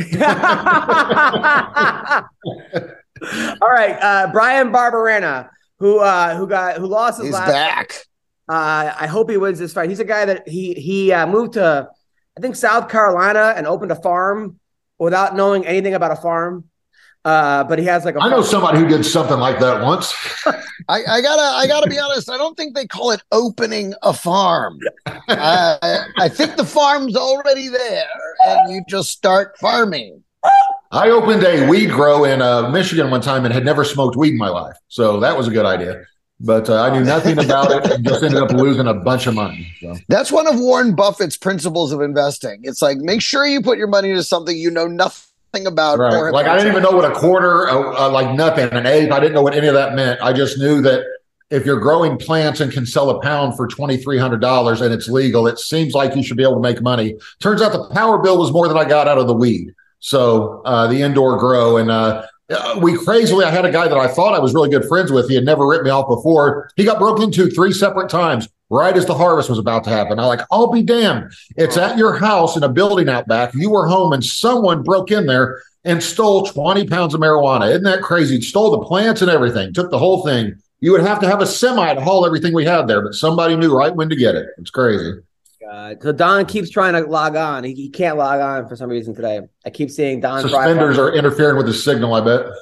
All right, Brian Barberena, who lost his He's last back. I hope he wins this fight. He's a guy that he moved to, I think, South Carolina and opened a farm without knowing anything about a farm. But he has like I know somebody who did something like that once. I gotta be honest. I don't think they call it opening a farm. I think the farm's already there, and you just start farming. I opened a weed grow in Michigan one time and had never smoked weed in my life, so that was a good idea. But I knew nothing about it and just ended up losing a bunch of money. So. That's one of Warren Buffett's principles of investing. It's like, make sure you put your money into something you know nothing about. Right. Like I didn't even know what a quarter, like nothing, an eighth. I didn't know what any of that meant. I just knew that if you're growing plants and can sell a pound for $2,300 and it's legal, it seems like you should be able to make money. Turns out the power bill was more than I got out of the weed. So the indoor grow and I had a guy that I thought I was really good friends with. He had never ripped me off before. He got broken into 3 separate times right as the harvest was about to happen. I'm like, I'll be damned. It's at your house in a building out back. You were home and someone broke in there and stole 20 pounds of marijuana. Isn't that crazy? Stole the plants and everything, took the whole thing. You would have to have a semi to haul everything we had there, but somebody knew right when to get it. It's crazy. So Don keeps trying to log on. He can't log on for some reason today. I keep seeing Don. Suspenders are interfering with his signal, I bet.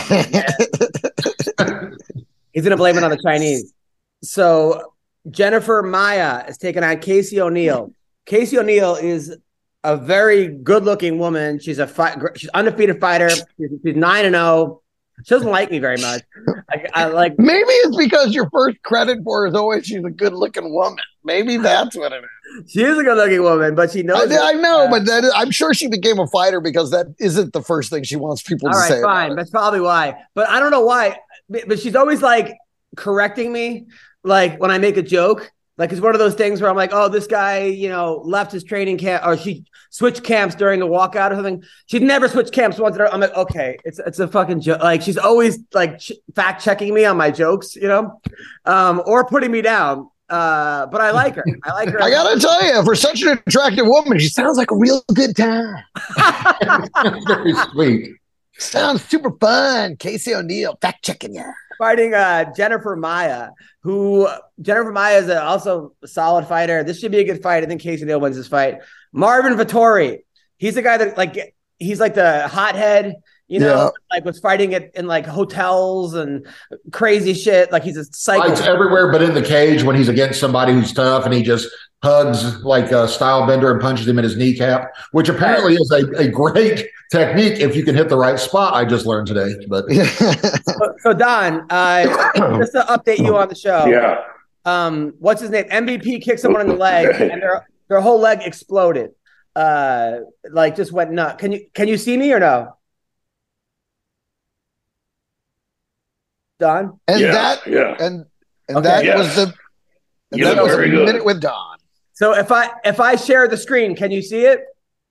He's going to blame it on the Chinese. So Jennifer Maya is taking on Casey O'Neill. Casey O'Neill is a very good-looking woman. She's she's undefeated fighter. She's 9-0. She doesn't like me very much. I like. Maybe it's because your first credit for her is always she's a good-looking woman. Maybe that's what it is. She is a good-looking woman, but she knows. I know, but I'm sure she became a fighter because that isn't the first thing she wants people to say. All right, fine. That's probably why. But I don't know why. But she's always like correcting me, like when I make a joke. Like it's one of those things where I'm like, oh, this guy, left his training camp, or she switched camps during the walkout or something. She'd never switched camps once. I'm like, okay, it's a fucking joke. Like she's always like fact checking me on my jokes, or putting me down. But I like her. I gotta tell you, for such an attractive woman, she sounds like a real good time. Very sweet. Sounds super fun. Casey O'Neill, fact checking you. Fighting Jennifer Maya, Jennifer Maya is also a solid fighter. This should be a good fight. I think Casey O'Neill wins this fight. Marvin Vettori, he's the guy that he's like the hothead, like was fighting it in like hotels and crazy shit. Like he's a psycho. Fights everywhere but in the cage when he's against somebody who's tough and he just hugs like a style bender and punches him in his kneecap, which apparently is a great technique if you can hit the right spot. I just learned today. But so Don, just to update you on the show. Yeah. What's his name? MVP kicked someone in the leg and their whole leg exploded. Like just went nuts. Can you see me or no? Don? And that was the minute with Don. So if I share the screen, can you see it?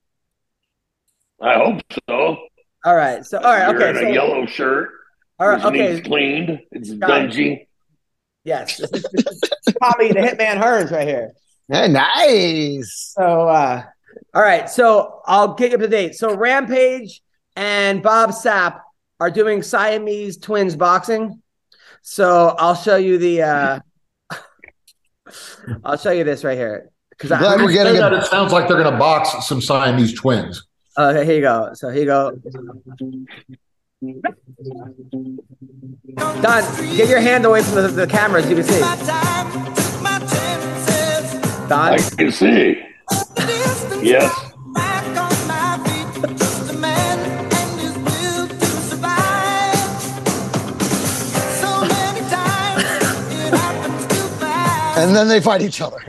I hope so. All right. So You're in a yellow shirt. All right. Okay. It's cleaned. It's dungy. Yes. This is Tommy the Hitman Hearns right here. Yeah, nice. So all right. So I'll get you up to date. So Rampage and Bob Sapp are doing Siamese twins boxing. So I'll show you I'll show you this right here. Because it sounds like they're going to box some Siamese twins. Here you go. So here you go. Don, get your hand away from the camera so you can see. Don? I can see. Yes. And then they fight each other.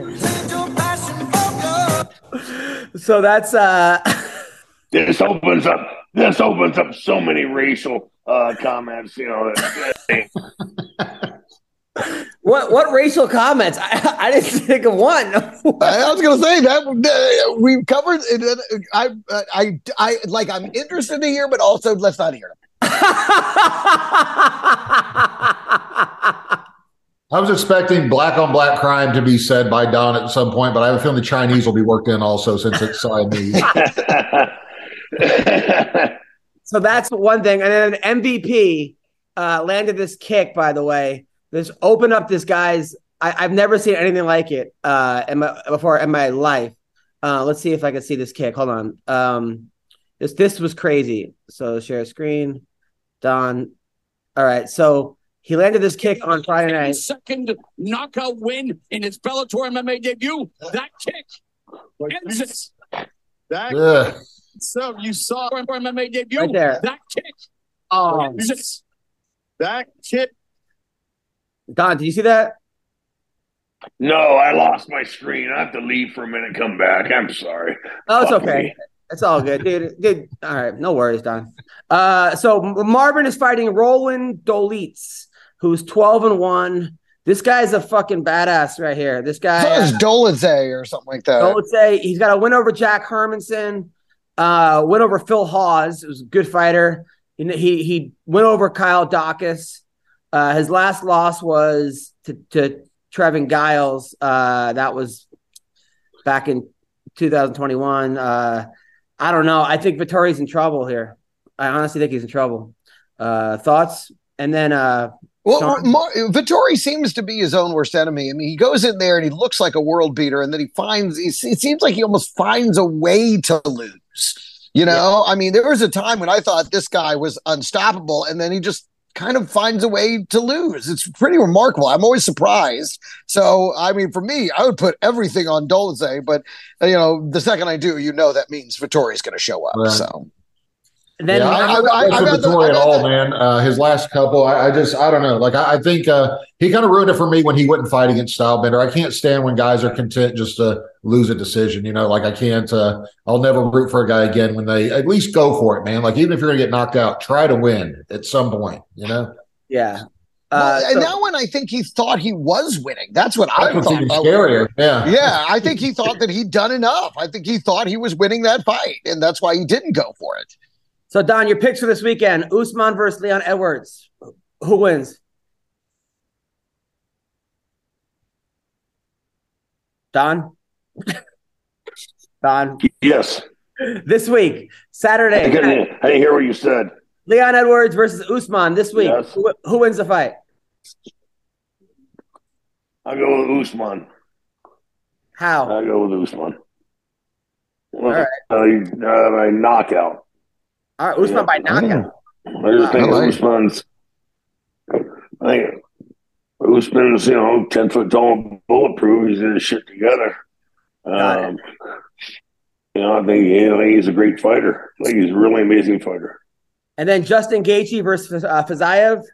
So that's This opens up so many racial comments, What racial comments? I didn't think of one. I was going to say that we've covered it. I'm interested to hear, but also let's not hear them. I was expecting black on black crime to be said by Don at some point, but I have a feeling the Chinese will be worked in also since it's Siamese. So that's one thing. And then MVP landed this kick, by the way, This opened up this guy's. I've never seen anything like it before in my life. Let's see if I can see this kick. Hold on. This was crazy. So share screen. Don. All right. So he landed this kick on Friday night. Second knockout win in his Bellator MMA debut. That kick ends it. So you saw MMA debut. Right there. That kick. that kick. Don, did you see that? No, I lost my screen. I have to leave for a minute, come back. I'm sorry. Oh, it's Fuck okay. me. It's all good, dude. All right, no worries, Don. So Marvin is fighting Roland Dolitz, who's 12-1. This guy's a fucking badass right here. This guy is Dolidze or something like that. Dolidze. He's got a win over Jack Hermanson, win over Phil Hawes. It was a good fighter. He went over Kyle Dacus. His last loss was to Trevin Giles. That was back in 2021. I don't know. I think Vettori's in trouble here. I honestly think he's in trouble. Thoughts? And then Vettori seems to be his own worst enemy. I mean, he goes in there and he looks like a world beater, and then it seems like he almost finds a way to lose. I mean, there was a time when I thought this guy was unstoppable, and then he just kind of finds a way to lose. It's pretty remarkable. I'm always surprised. So, I mean, for me, I would put everything on Dolidze, but the second I do, that means Vettori's going to show up. Right. So. And then I Vettori at all, man. His last couple, I don't know. Like, I think he kind of ruined it for me when he wouldn't fight against Stylebender. I can't stand when guys are content just to lose a decision. Like I can't. I'll never root for a guy again when they at least go for it, man. Like even if you're gonna get knocked out, try to win at some point. Yeah. And now when I think he thought he was winning, that's what I thought. Even scarier. Yeah. I think he thought that he'd done enough. I think he thought he was winning that fight, and that's why he didn't go for it. So, Don, your picks for this weekend: Usman versus Leon Edwards. Who wins? Don? Don? Yes. This week, Saturday. I didn't hear what you said. Leon Edwards versus Usman this week. Yes. Who wins the fight? I'll go with Usman. How? I'll go with Usman. All right. By knockout. All right, Usman by knockout. I just think Usman's. I think Usman's, 10 foot tall, bulletproof. He's in his shit together. I think he's a great fighter. I think he's a really amazing fighter. And then Justin Gaethje versus Fiziev.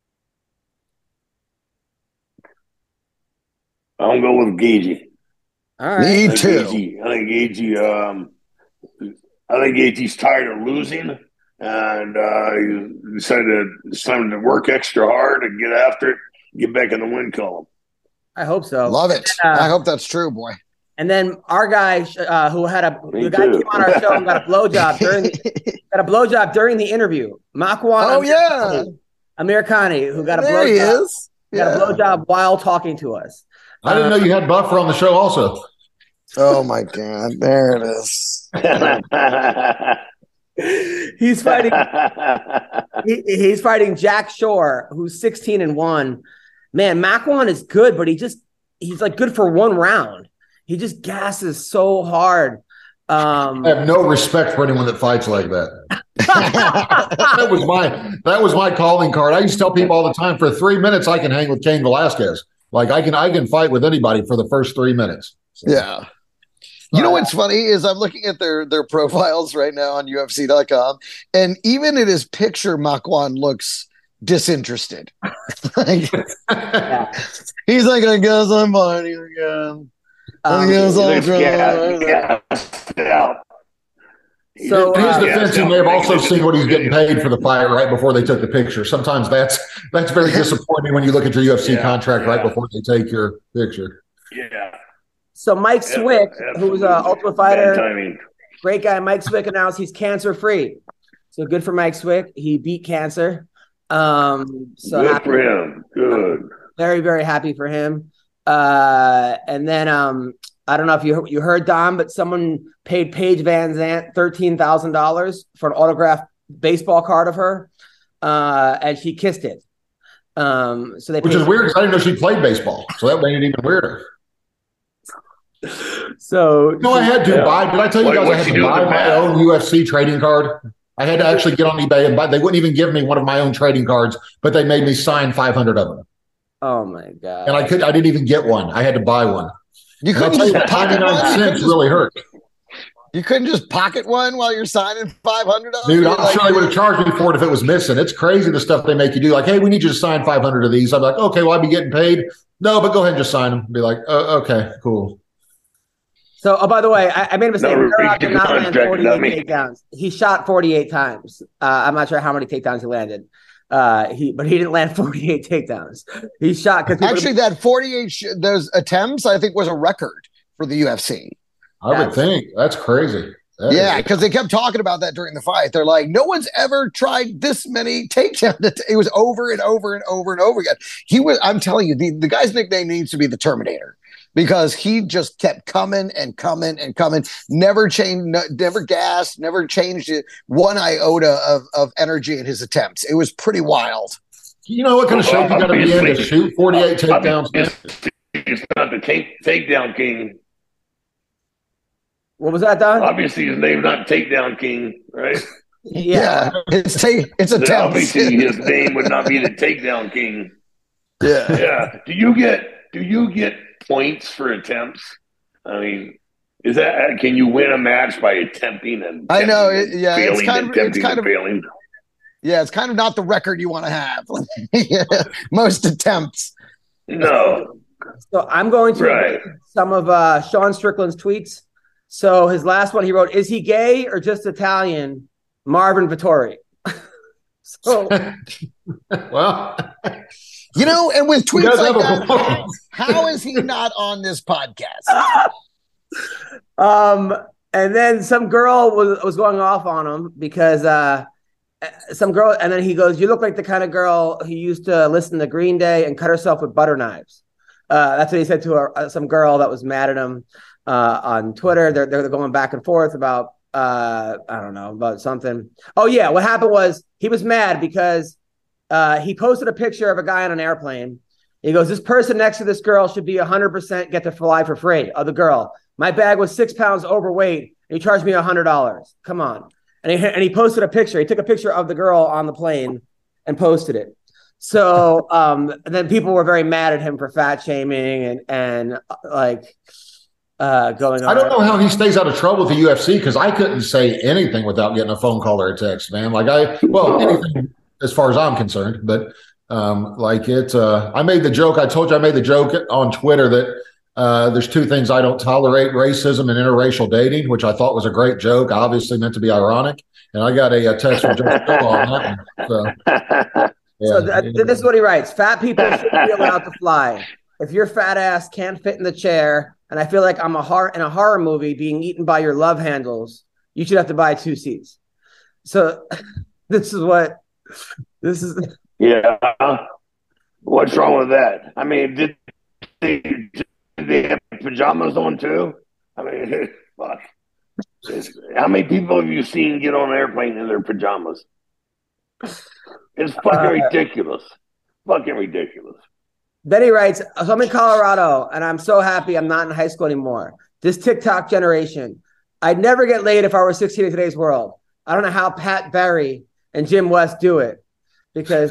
I'll go with Gaethje. All right. Me too. I think Gaethje's tired of losing, and he decided it's time to work extra hard and get after it, get back in the win column. I hope so. Love it. I hope that's true, boy. And then our guy the guy came on our show and got a blowjob during the interview. Makwan Amir Khani, who got a blowjob. There he is. Got a blowjob while talking to us. I didn't know you had Buffer on the show also. Oh my God. There it is. He's fighting he's fighting Jack Shore, who's 16-1. Man, Makwan is good, but he's like good for one round. He just gasses so hard. I have no respect for anyone that fights like that. that was my calling card. I used to tell people all the time, for 3 minutes I can hang with Cain Velasquez. Like I can fight with anybody for the first 3 minutes. So. Yeah. You know what's funny is I'm looking at their profiles right now on UFC.com, and even in his picture, Makwan looks disinterested. He's like, I guess I'm fighting again. I guess I'll try. So in his defense, he may have also seen what he's getting paid for the fight right before they took the picture. Sometimes that's very disappointing when you look at your UFC contract right before they take your picture. Yeah. So Mike Swick, who's an Ultimate Fighter, great guy. Mike Swick announced he's cancer-free. So good for Mike Swick. He beat cancer. So good for him. Good. Very, very happy for him. And then I don't know if you heard, Dom, but someone paid Paige Van Zandt $13,000 for an autographed baseball card of her, and she kissed it. So they which is weird because I didn't know she played baseball, so that made it even weirder. So I had to buy. Did I tell you guys I had to buy my own UFC trading card? I had to actually get on eBay and buy. They wouldn't even give me one of my own trading cards, but they made me sign 500 of them. Oh my god! And I didn't even get one. I had to buy one. You couldn't just pocket 99 cents really hurt. You couldn't just pocket one while you're signing 500 of them? Dude, I'm sure they would have charged me for it if it was missing. It's crazy the stuff they make you do. Like, hey, we need you to sign 500 of these. I'm like, okay, well, I'll be getting paid. No, but go ahead and just sign them. Be like, oh, okay, cool. So, by the way, I made a mistake. Murdoch did not land 48 takedowns. He shot 48 times. I'm not sure how many takedowns he landed. But he didn't land 48 takedowns. He shot because actually that 48 those attempts I think was a record for the UFC. I would think that's crazy. Yeah, because they kept talking about that during the fight. They're like, no one's ever tried this many takedowns. It was over and over and over and over again. I'm telling you, the guy's nickname needs to be the Terminator. Because he just kept coming and coming and coming, never changed, never gassed, never changed one iota of energy in his attempts. It was pretty wild. You know what kind of shape you got to be in to shoot 48 takedowns? He's not the takedown king. What was that, Don? Obviously, his name's not Takedown King, right? Yeah, it's attempts. Obviously, his name would not be the Takedown King. Yeah. Do you get points for attempts? I mean, can you win a match by attempting and I know it's kind of failing? Yeah, it's kind of not the record you want to have. Most attempts. No. So I'm going to read some of Sean Strickland's tweets. So his last one he wrote, "Is he gay or just Italian?" Marvin Vittori. So well, and with tweets like that, how is he not on this podcast? And then some girl was going off on him because some girl, and then he goes, "You look like the kind of girl who used to listen to Green Day and cut herself with butter knives." That's what he said to some girl that was mad at him on Twitter. They're going back and forth about I don't know, about something. Oh yeah, what happened was he was mad because he posted a picture of a guy on an airplane. He goes, "This person next to this girl should be 100% get to fly for free." Oh, the girl. "My bag was 6 pounds overweight. And he charged me $100. Come on." And he posted a picture. He took a picture of the girl on the plane and posted it. So and then people were very mad at him for fat shaming and going on. I don't know how he stays out of trouble with the UFC because I couldn't say anything without getting a phone call or a text, man. Anything as far as I'm concerned, but I made the joke. I told you I made the joke on Twitter that there's two things I don't tolerate: racism and interracial dating, which I thought was a great joke, obviously meant to be ironic. And I got a text from Joe on that one. So, this is what he writes: "Fat people should be allowed to fly. If your fat ass can't fit in the chair, and I feel like I'm in a horror movie being eaten by your love handles, you should have to buy 2 seats." So this is. Yeah. What's wrong with that? I mean, did they have pajamas on too? I mean, fuck. How many people have you seen get on an airplane in their pajamas? It's fucking ridiculous. Fucking ridiculous. Then he writes, "So I'm in Colorado, and I'm so happy I'm not in high school anymore. This TikTok generation. I'd never get laid if I were 16 in today's world. I don't know how Pat Barry and Jim West do it. Because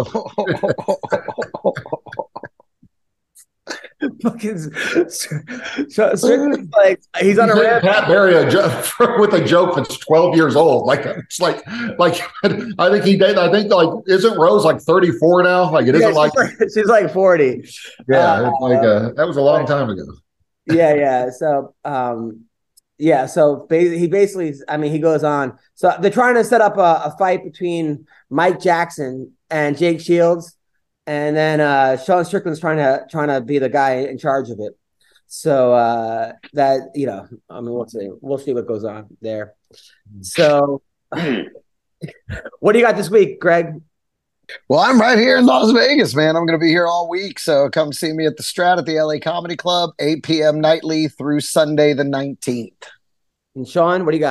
like he's on a rant. Pat Barry with a joke that's 12 years old. It's like I think he did. I think isn't Rose 34 now? She's like 40. Yeah, that was a long time ago. Yeah. So So he basically, he goes on. So they're trying to set up a fight between Mike Jackson and Jake Shields, and then Sean Strickland's trying to be the guy in charge of it. So we'll see what goes on there. So, what do you got this week, Greg? Well, I'm right here in Las Vegas, man. I'm going to be here all week. So come see me at the Strat at the LA Comedy Club, 8 p.m. nightly through Sunday the 19th. And Sean, what do you got?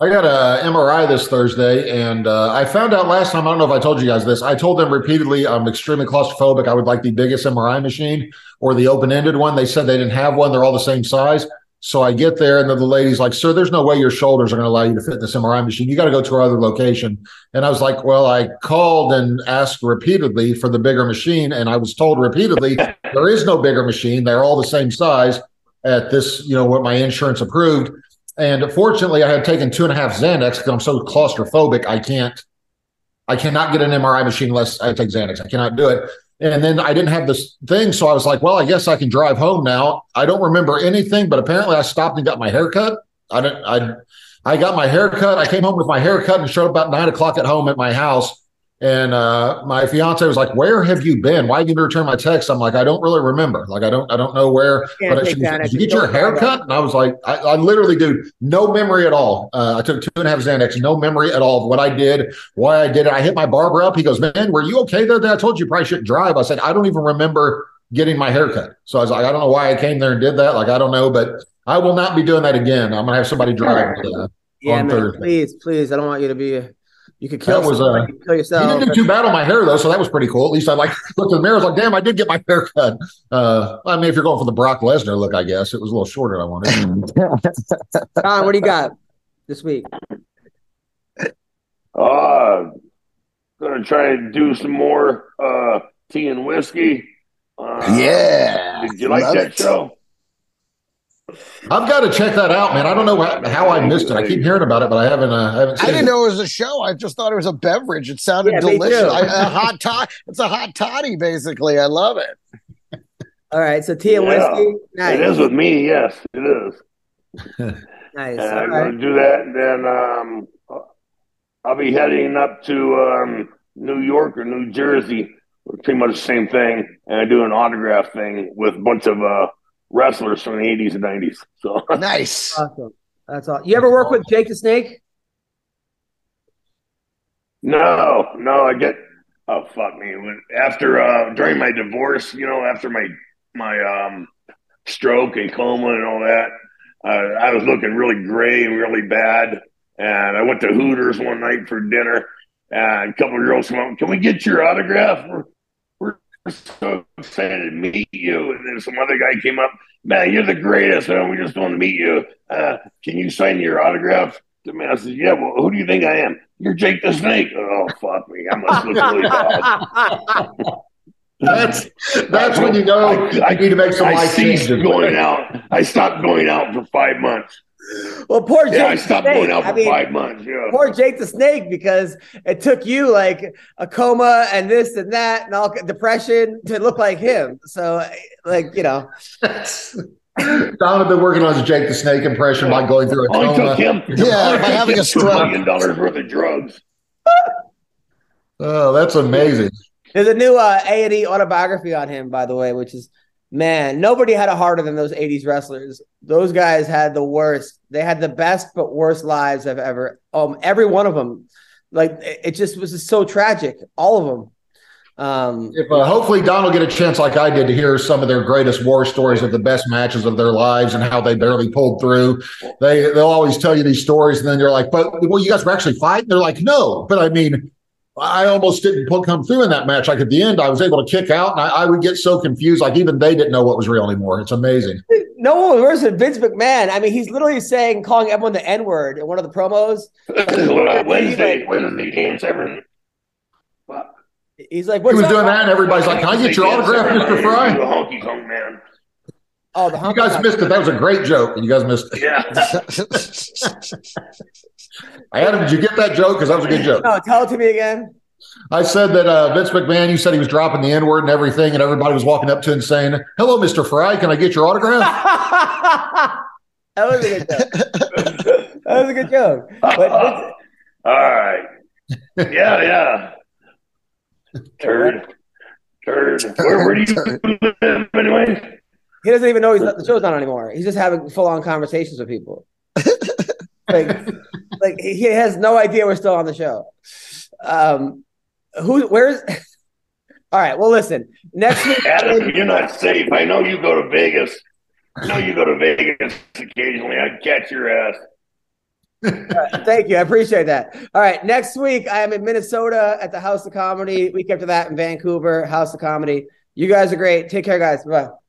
I got a MRI this Thursday, and I found out last time, I don't know if I told you guys this, I told them repeatedly I'm extremely claustrophobic. I would like the biggest MRI machine or the open-ended one. They said they didn't have one. They're all the same size. So I get there, and then the lady's like, sir, there's no way your shoulders are going to allow you to fit in this MRI machine. You got to go to our other location. And I was like, well, I called and asked repeatedly for the bigger machine, and I was told repeatedly there is no bigger machine. They're all the same size at this, what my insurance approved. And fortunately, I had taken 2.5 Xanax because I'm so claustrophobic. I cannot get an MRI machine unless I take Xanax. I cannot do it. And then I didn't have this thing. So I was like, well, I guess I can drive home now. I don't remember anything, but apparently I stopped and got my hair cut. I got my hair cut. I came home with my hair cut and showed up about 9:00 at home at my house. And my fiance was like, where have you been? Why didn't you return my text? I'm like, I don't really remember. Like, I don't know where. But did you get your hair cut? And I was like, I literally do no memory at all. I took 2.5 Xanax, no memory at all of what I did, why I did it. I hit my barber up. He goes, man, were you okay there? I told you probably shouldn't drive. I said, I don't even remember getting my hair cut. So I was like, I don't know why I came there and did that. Like, I don't know, but I will not be doing that again. I'm going to have somebody drive on Thursday. Please. I don't want you to be you could kill kill yourself. He didn't do too bad on my hair, though, so that was pretty cool. At least I looked in the mirror. I was like, damn, I did get my hair cut. I mean, if you're going for the Brock Lesnar look, I guess. It was a little shorter than I wanted. Don, what do you got this week? Gonna try to do some more tea and whiskey. Did you like that show? I've got to check that out, man. I don't know how I missed it. I keep hearing about it, but I haven't seen it. I didn't know it was a show. I just thought it was a beverage. It sounded delicious. A hot toddy. It's a hot toddy, basically. I love it. All right, so tea and whiskey. Nice. It is with me. Yes, it is. Nice. I'm going to do that, and then I'll be heading up to New York or New Jersey. Pretty much the same thing, and I do an autograph thing with a bunch of wrestlers from the 80s and 90s. So nice. Awesome. That's all. You ever work with Jake the Snake? No, I get fuck me. After during my divorce, after my stroke and coma and all that, I was looking really gray and really bad. And I went to Hooters one night for dinner, and a couple of girls came up, can we get your autograph? We're so excited to meet you. And then some other guy came up, man, you're the greatest, man. We just want to meet you. Can you sign your autograph to me? I said, yeah, well, who do you think I am? You're Jake the Snake. Oh, fuck me. I must look really bad. That's when you know I need to make some life changes. I stopped going out for 5 months. Well, poor Jake. I stopped going out for 5 months. Yeah. Poor Jake the Snake, because it took you like a coma and this and that and all depression to look like him. So, Don had been working on his Jake the Snake impression by going through a coma. Took him. By having a stroke. $2 million worth of drugs. Oh, that's amazing. There's a new A&E autobiography on him, by the way, which is, man, nobody had it harder than those 80s wrestlers. Those guys had the worst. They had the best but worst lives I've ever. Every one of them. Like, it just was just so tragic. All of them. If hopefully Don will get a chance like I did to hear some of their greatest war stories of the best matches of their lives and how they barely pulled through. They'll always tell you these stories, and then you're like, well, you guys were actually fighting? They're like, no. But I mean, I almost didn't come through in that match. Like at the end, I was able to kick out, and I would get so confused. Like even they didn't know what was real anymore. It's amazing. No one worse than Vince McMahon. I mean, he's literally calling everyone the N-word in one of the promos. Wednesday games ever. He's like, he was doing that, and everybody's like, "Can I get your autograph, Mr. Fry?" The honky tonk man. Oh, the you guys missed it. That was a great joke, and you guys missed it. Yeah. Adam, did you get that joke? Because that was a good joke. No, tell it to me again. I said that Vince McMahon, you said he was dropping the N-word and everything, and everybody was walking up to him and saying, "Hello, Mr. Fry, can I get your autograph?" That was a good joke. That was a good joke. But all right. Yeah. Turd. Where do you live anyway? He doesn't even know the show's not anymore. He's just having full-on conversations with people. like he has no idea we're still on the show. Where's all right, well listen, next week Adam, you're not safe. I know you go to Vegas. I know you go to Vegas occasionally. I'd catch your ass. Thank you. I appreciate that. All right. Next week, I am in Minnesota at the House of Comedy. Week after that in Vancouver, House of Comedy. You guys are great. Take care, guys. Bye.